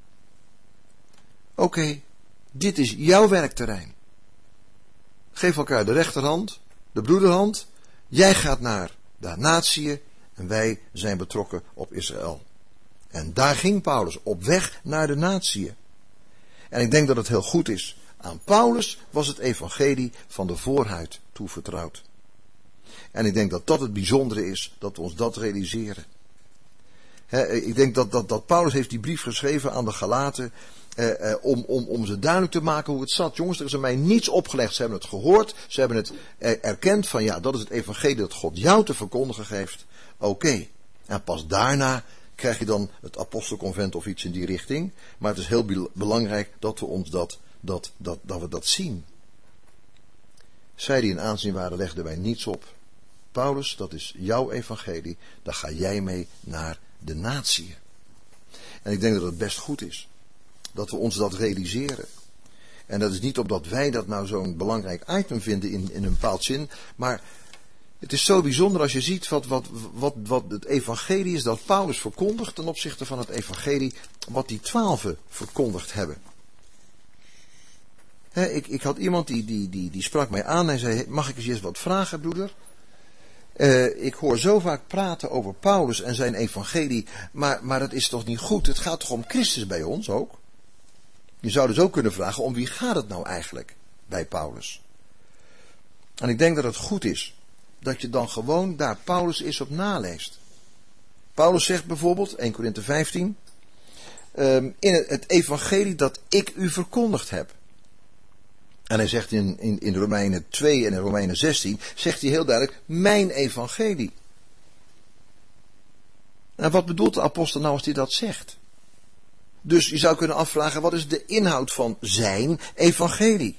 Oké, dit is jouw werkterrein. Geef elkaar de rechterhand, de broederhand. Jij gaat naar de natieën en wij zijn betrokken op Israël. En daar ging Paulus op weg naar de natieën. En ik denk dat het heel goed is. Aan Paulus was het evangelie van de voorhuid toevertrouwd. En ik denk dat dat het bijzondere is, dat we ons dat realiseren. Ik denk dat Paulus heeft die brief geschreven aan de Galaten om ze duidelijk te maken hoe het zat. Jongens, er is aan mij niets opgelegd. Ze hebben het gehoord, ze hebben het erkend van ja, dat is het evangelie dat God jou te verkondigen geeft. Oké. En pas daarna krijg je dan het apostelconvent of iets in die richting. Maar het is heel belangrijk dat we ons dat we dat zien. Zij die in aanzien waren, legden wij niets op. Paulus, dat is jouw evangelie, daar ga jij mee naar de natieën. En ik denk dat het best goed is dat we ons dat realiseren. En dat is niet omdat wij dat nou zo'n belangrijk item vinden in een bepaald zin, maar het is zo bijzonder als je ziet wat het evangelie is dat Paulus verkondigt ten opzichte van het evangelie wat die 12 verkondigd hebben. Ik had iemand die sprak mij aan en zei, mag ik eens wat vragen, broeder? Ik hoor zo vaak praten over Paulus en zijn evangelie, maar dat is toch niet goed? Het gaat toch om Christus bij ons ook? Je zou dus ook kunnen vragen, om wie gaat het nou eigenlijk bij Paulus? En ik denk dat het goed is dat je dan gewoon daar Paulus is op naleest. Paulus zegt bijvoorbeeld, 1 Korinthe 15, in het evangelie dat ik u verkondigd heb. En hij zegt in Romeinen 2 en in Romeinen 16, zegt hij heel duidelijk, mijn evangelie. En wat bedoelt de apostel nou als hij dat zegt? Dus je zou kunnen afvragen, wat is de inhoud van zijn evangelie?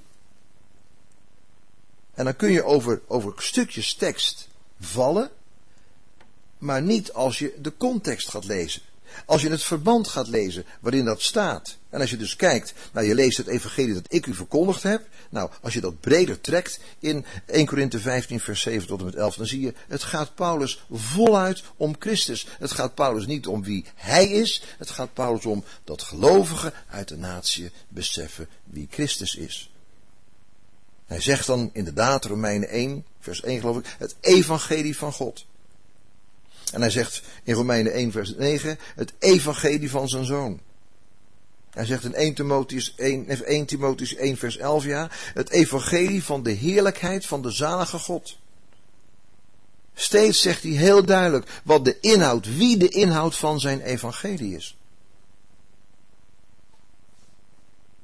En dan kun je over stukjes tekst vallen, maar niet als je de context gaat lezen. Als je het verband gaat lezen waarin dat staat. En als je dus kijkt, nou je leest het evangelie dat ik u verkondigd heb. Nou, als je dat breder trekt in 1 Korinthe 15 vers 7 tot en met 11, dan zie je, het gaat Paulus voluit om Christus. Het gaat Paulus niet om wie hij is. Het gaat Paulus om dat gelovigen uit de natie beseffen wie Christus is. Hij zegt dan inderdaad, Romeinen 1 vers 1 geloof ik, het evangelie van God. En hij zegt in Romeinen 1 vers 9, het evangelie van zijn zoon. Hij zegt in 1 Timotheüs 1 vers 11, ja, het evangelie van de heerlijkheid van de zalige God. Steeds zegt hij heel duidelijk wat de inhoud, wie de inhoud van zijn evangelie is.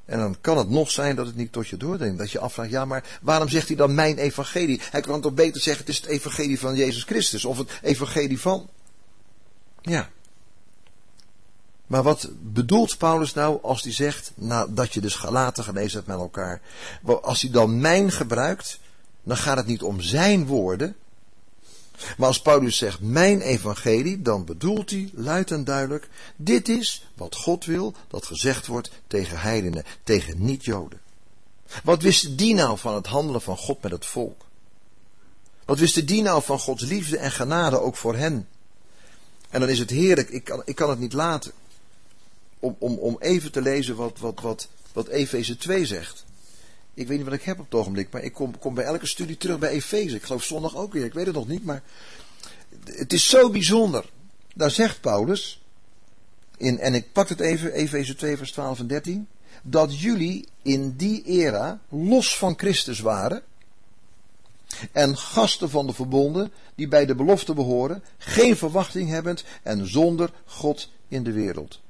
En dan kan het nog zijn dat het niet tot je doordringt. Dat je afvraagt, ja, maar waarom zegt hij dan mijn evangelie? Hij kan toch beter zeggen, het is het evangelie van Jezus Christus. Of het evangelie van... Ja. Maar wat bedoelt Paulus nou als hij zegt, dat je dus Galaten gelezen hebt met elkaar. Als hij dan mijn gebruikt, dan gaat het niet om zijn woorden. Maar als Paulus zegt mijn evangelie, dan bedoelt hij luid en duidelijk, dit is wat God wil dat gezegd wordt tegen heidenen, tegen niet-Joden. Wat wisten die nou van het handelen van God met het volk? Wat wisten die nou van Gods liefde en genade ook voor hen? En dan is het heerlijk, ik kan het niet laten, om even te lezen wat Efeze 2 zegt. Ik weet niet wat ik heb op het ogenblik, maar ik kom bij elke studie terug bij Efeze. Ik geloof zondag ook weer, ik weet het nog niet, maar het is zo bijzonder. Daar zegt Paulus, en ik pak het even, Efeze 2 vers 12 en 13, dat jullie in die era los van Christus waren en gasten van de verbonden die bij de belofte behoren, geen verwachting hebbend en zonder God in de wereld.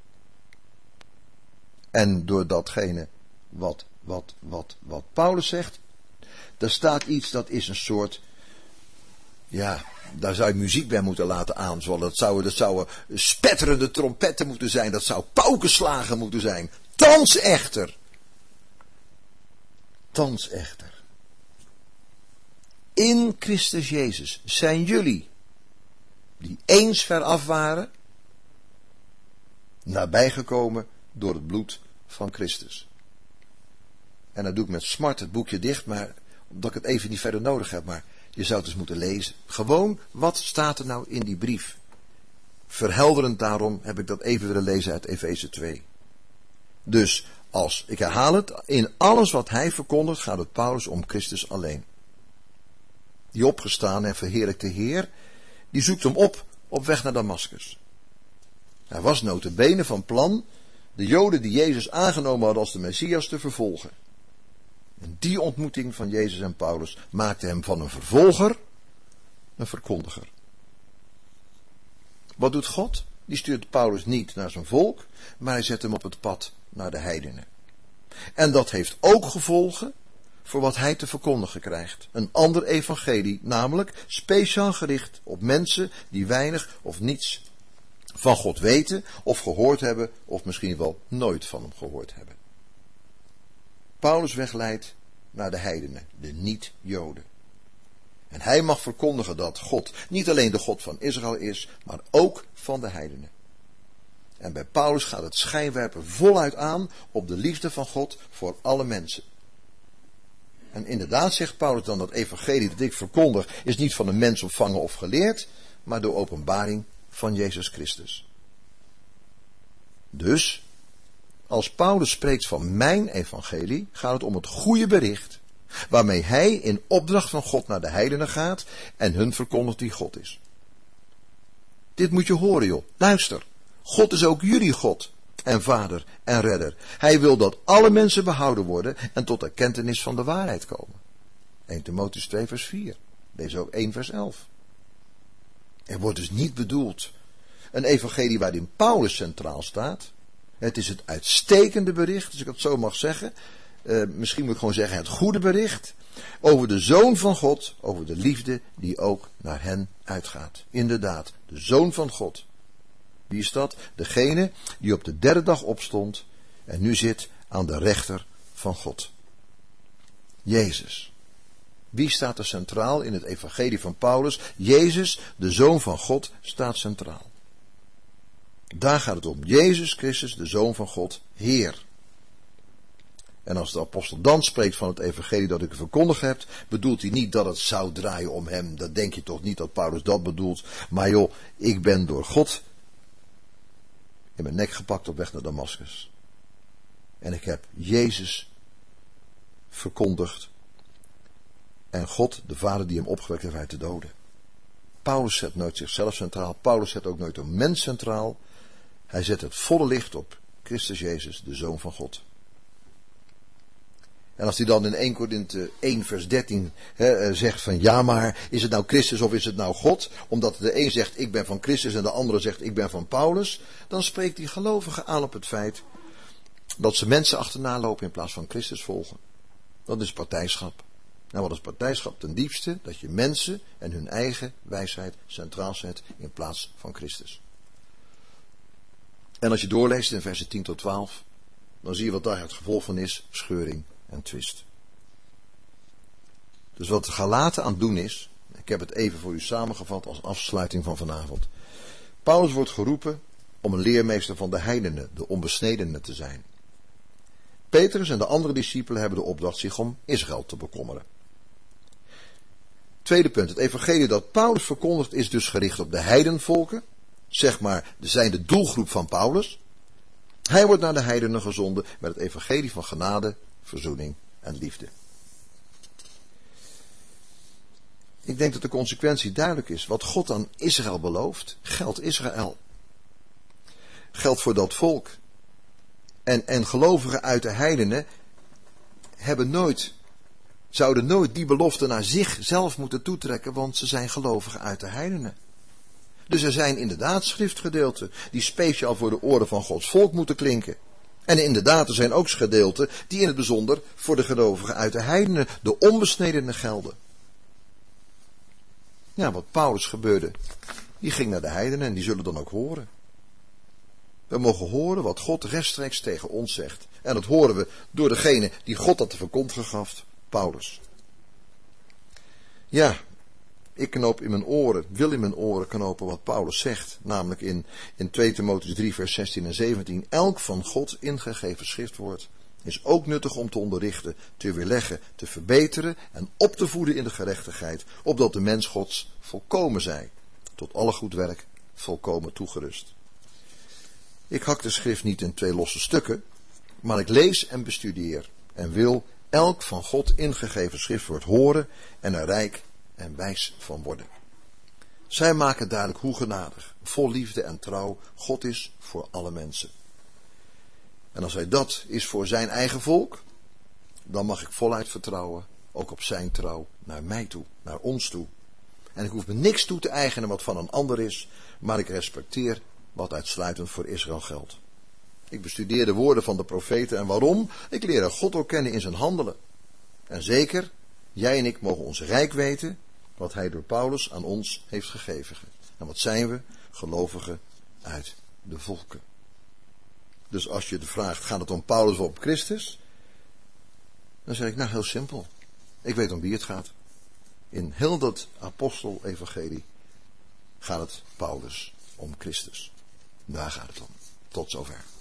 En door datgene wat Paulus zegt, daar staat iets, dat is een soort, ja, daar zou je muziek bij moeten laten aanzwollen. Dat zouden spetterende trompetten moeten zijn, dat zou paukenslagen moeten zijn. Thans echter, in Christus Jezus zijn jullie, die eens veraf waren, nabijgekomen door het bloed van Christus. En dan doe ik met smart het boekje dicht, maar omdat ik het even niet verder nodig heb. Maar je zou het eens moeten lezen. Gewoon, wat staat er nou in die brief? Verhelderend daarom heb ik dat even willen lezen uit Efeze 2. Dus, ik herhaal het, in alles wat hij verkondigt gaat het Paulus om Christus alleen. Die opgestaan en verheerlijkte Heer, die zoekt hem op weg naar Damaskus. Hij was nota bene van plan de Joden die Jezus aangenomen hadden als de Messias te vervolgen. En die ontmoeting van Jezus en Paulus maakte hem van een vervolger een verkondiger. Wat doet God? Die stuurt Paulus niet naar zijn volk, maar hij zet hem op het pad naar de heidenen. En dat heeft ook gevolgen voor wat hij te verkondigen krijgt. Een ander evangelie, namelijk speciaal gericht op mensen die weinig of niets van God weten of gehoord hebben, of misschien wel nooit van hem gehoord hebben. Paulus' weg leidt naar de heidenen, de niet-Joden. En hij mag verkondigen dat God niet alleen de God van Israël is, maar ook van de heidenen. En bij Paulus gaat het schijnwerper voluit aan op de liefde van God voor alle mensen. En inderdaad zegt Paulus dan dat evangelie dat ik verkondig is niet van een mens ontvangen of geleerd, maar door openbaring van Jezus Christus. Dus, als Paulus spreekt van mijn evangelie, gaat het om het goede bericht, waarmee hij in opdracht van God naar de heidenen gaat en hun verkondigt wie God is. Dit moet je horen, joh. Luister. God is ook jullie God en Vader en Redder. Hij wil dat alle mensen behouden worden en tot erkentenis van de waarheid komen. 1 Timotheüs 2 vers 4. Deze ook 1 vers 11. Er wordt dus niet bedoeld een evangelie waarin Paulus centraal staat. Het is het uitstekende bericht, als ik het zo mag zeggen. Misschien moet ik gewoon zeggen het goede bericht. Over de Zoon van God, over de liefde die ook naar hen uitgaat. Inderdaad, de Zoon van God. Wie is dat? Degene die op de derde dag opstond en nu zit aan de rechter van God. Jezus. Wie staat er centraal in het evangelie van Paulus? Jezus, de Zoon van God, staat centraal. Daar gaat het om. Jezus Christus, de Zoon van God, Heer. En als de apostel dan spreekt van het evangelie dat ik verkondigd heb, bedoelt hij niet dat het zou draaien om hem. Dat denk je toch niet dat Paulus dat bedoelt. Maar joh, ik ben door God in mijn nek gepakt op weg naar Damaskus. En ik heb Jezus verkondigd. En God, de Vader die hem opgewekt heeft uit de doden. Paulus zet nooit zichzelf centraal. Paulus zet ook nooit een mens centraal. Hij zet het volle licht op Christus Jezus, de Zoon van God. En als hij dan in 1 Korinthe 1 vers 13 zegt van ja maar, is het nou Christus of is het nou God? Omdat de een zegt ik ben van Christus en de andere zegt ik ben van Paulus. Dan spreekt die gelovige aan op het feit Dat ze mensen achterna lopen in plaats van Christus volgen. Dat is partijschap. Nou, wat is partijschap? Ten diepste dat je mensen en hun eigen wijsheid centraal zet in plaats van Christus. En als je doorleest in versen 10 tot 12, dan zie je wat daar het gevolg van is: scheuring en twist. Dus wat de Galaten aan het doen is, ik heb het even voor u samengevat als afsluiting van vanavond. Paulus wordt geroepen om een leermeester van de heidenen, de onbesnedenen te zijn. Petrus en de andere discipelen hebben de opdracht zich om Israël te bekommeren. Tweede punt, het evangelie dat Paulus verkondigt is dus gericht op de heidenvolken. Zeg maar, zijn de doelgroep van Paulus. Hij wordt naar de heidenen gezonden met het evangelie van genade, verzoening en liefde. Ik denk dat de consequentie duidelijk is. Wat God aan Israël belooft, geldt Israël. Geldt voor dat volk. En gelovigen uit de heidenen zouden nooit die belofte naar zichzelf moeten toetrekken, want ze zijn gelovigen uit de heidenen. Dus er zijn inderdaad schriftgedeelten die speciaal voor de oren van Gods volk moeten klinken. En inderdaad, er zijn ook gedeelten die in het bijzonder voor de gelovigen uit de heidenen, de onbesnedenen, gelden. Ja, wat Paulus gebeurde, die ging naar de heidenen en die zullen dan ook horen. We mogen horen wat God rechtstreeks tegen ons zegt. En dat horen we door degene die God dat te verkondigen gaf, Paulus. Ja, ik knoop in mijn oren, wil in mijn oren knopen wat Paulus zegt. Namelijk in 2 Timotheüs 3 vers 16 en 17. Elk van God ingegeven schriftwoord is ook nuttig om te onderrichten, te weerleggen, te verbeteren en op te voeden in de gerechtigheid. Opdat de mens Gods volkomen zij. Tot alle goed werk volkomen toegerust. Ik hak de schrift niet in 2 losse stukken, maar ik lees en bestudeer en wil elk van God ingegeven schriftwoord horen en er rijk en wijs van worden. Zij maken duidelijk hoe genadig, vol liefde en trouw God is voor alle mensen. En als hij dat is voor zijn eigen volk, dan mag ik voluit vertrouwen, ook op zijn trouw naar mij toe, naar ons toe. En ik hoef me niks toe te eigenen wat van een ander is, maar ik respecteer wat uitsluitend voor Israël geldt. Ik bestudeer de woorden van de profeten en waarom? Ik leer God ook kennen in zijn handelen. En zeker, jij en ik mogen ons rijk weten wat hij door Paulus aan ons heeft gegeven. En wat zijn we? Gelovigen uit de volken. Dus als je vraagt, gaat het om Paulus of op Christus? Dan zeg ik, nou heel simpel. Ik weet om wie het gaat. In heel dat apostel-evangelie gaat het Paulus om Christus. Daar gaat het om. Tot zover.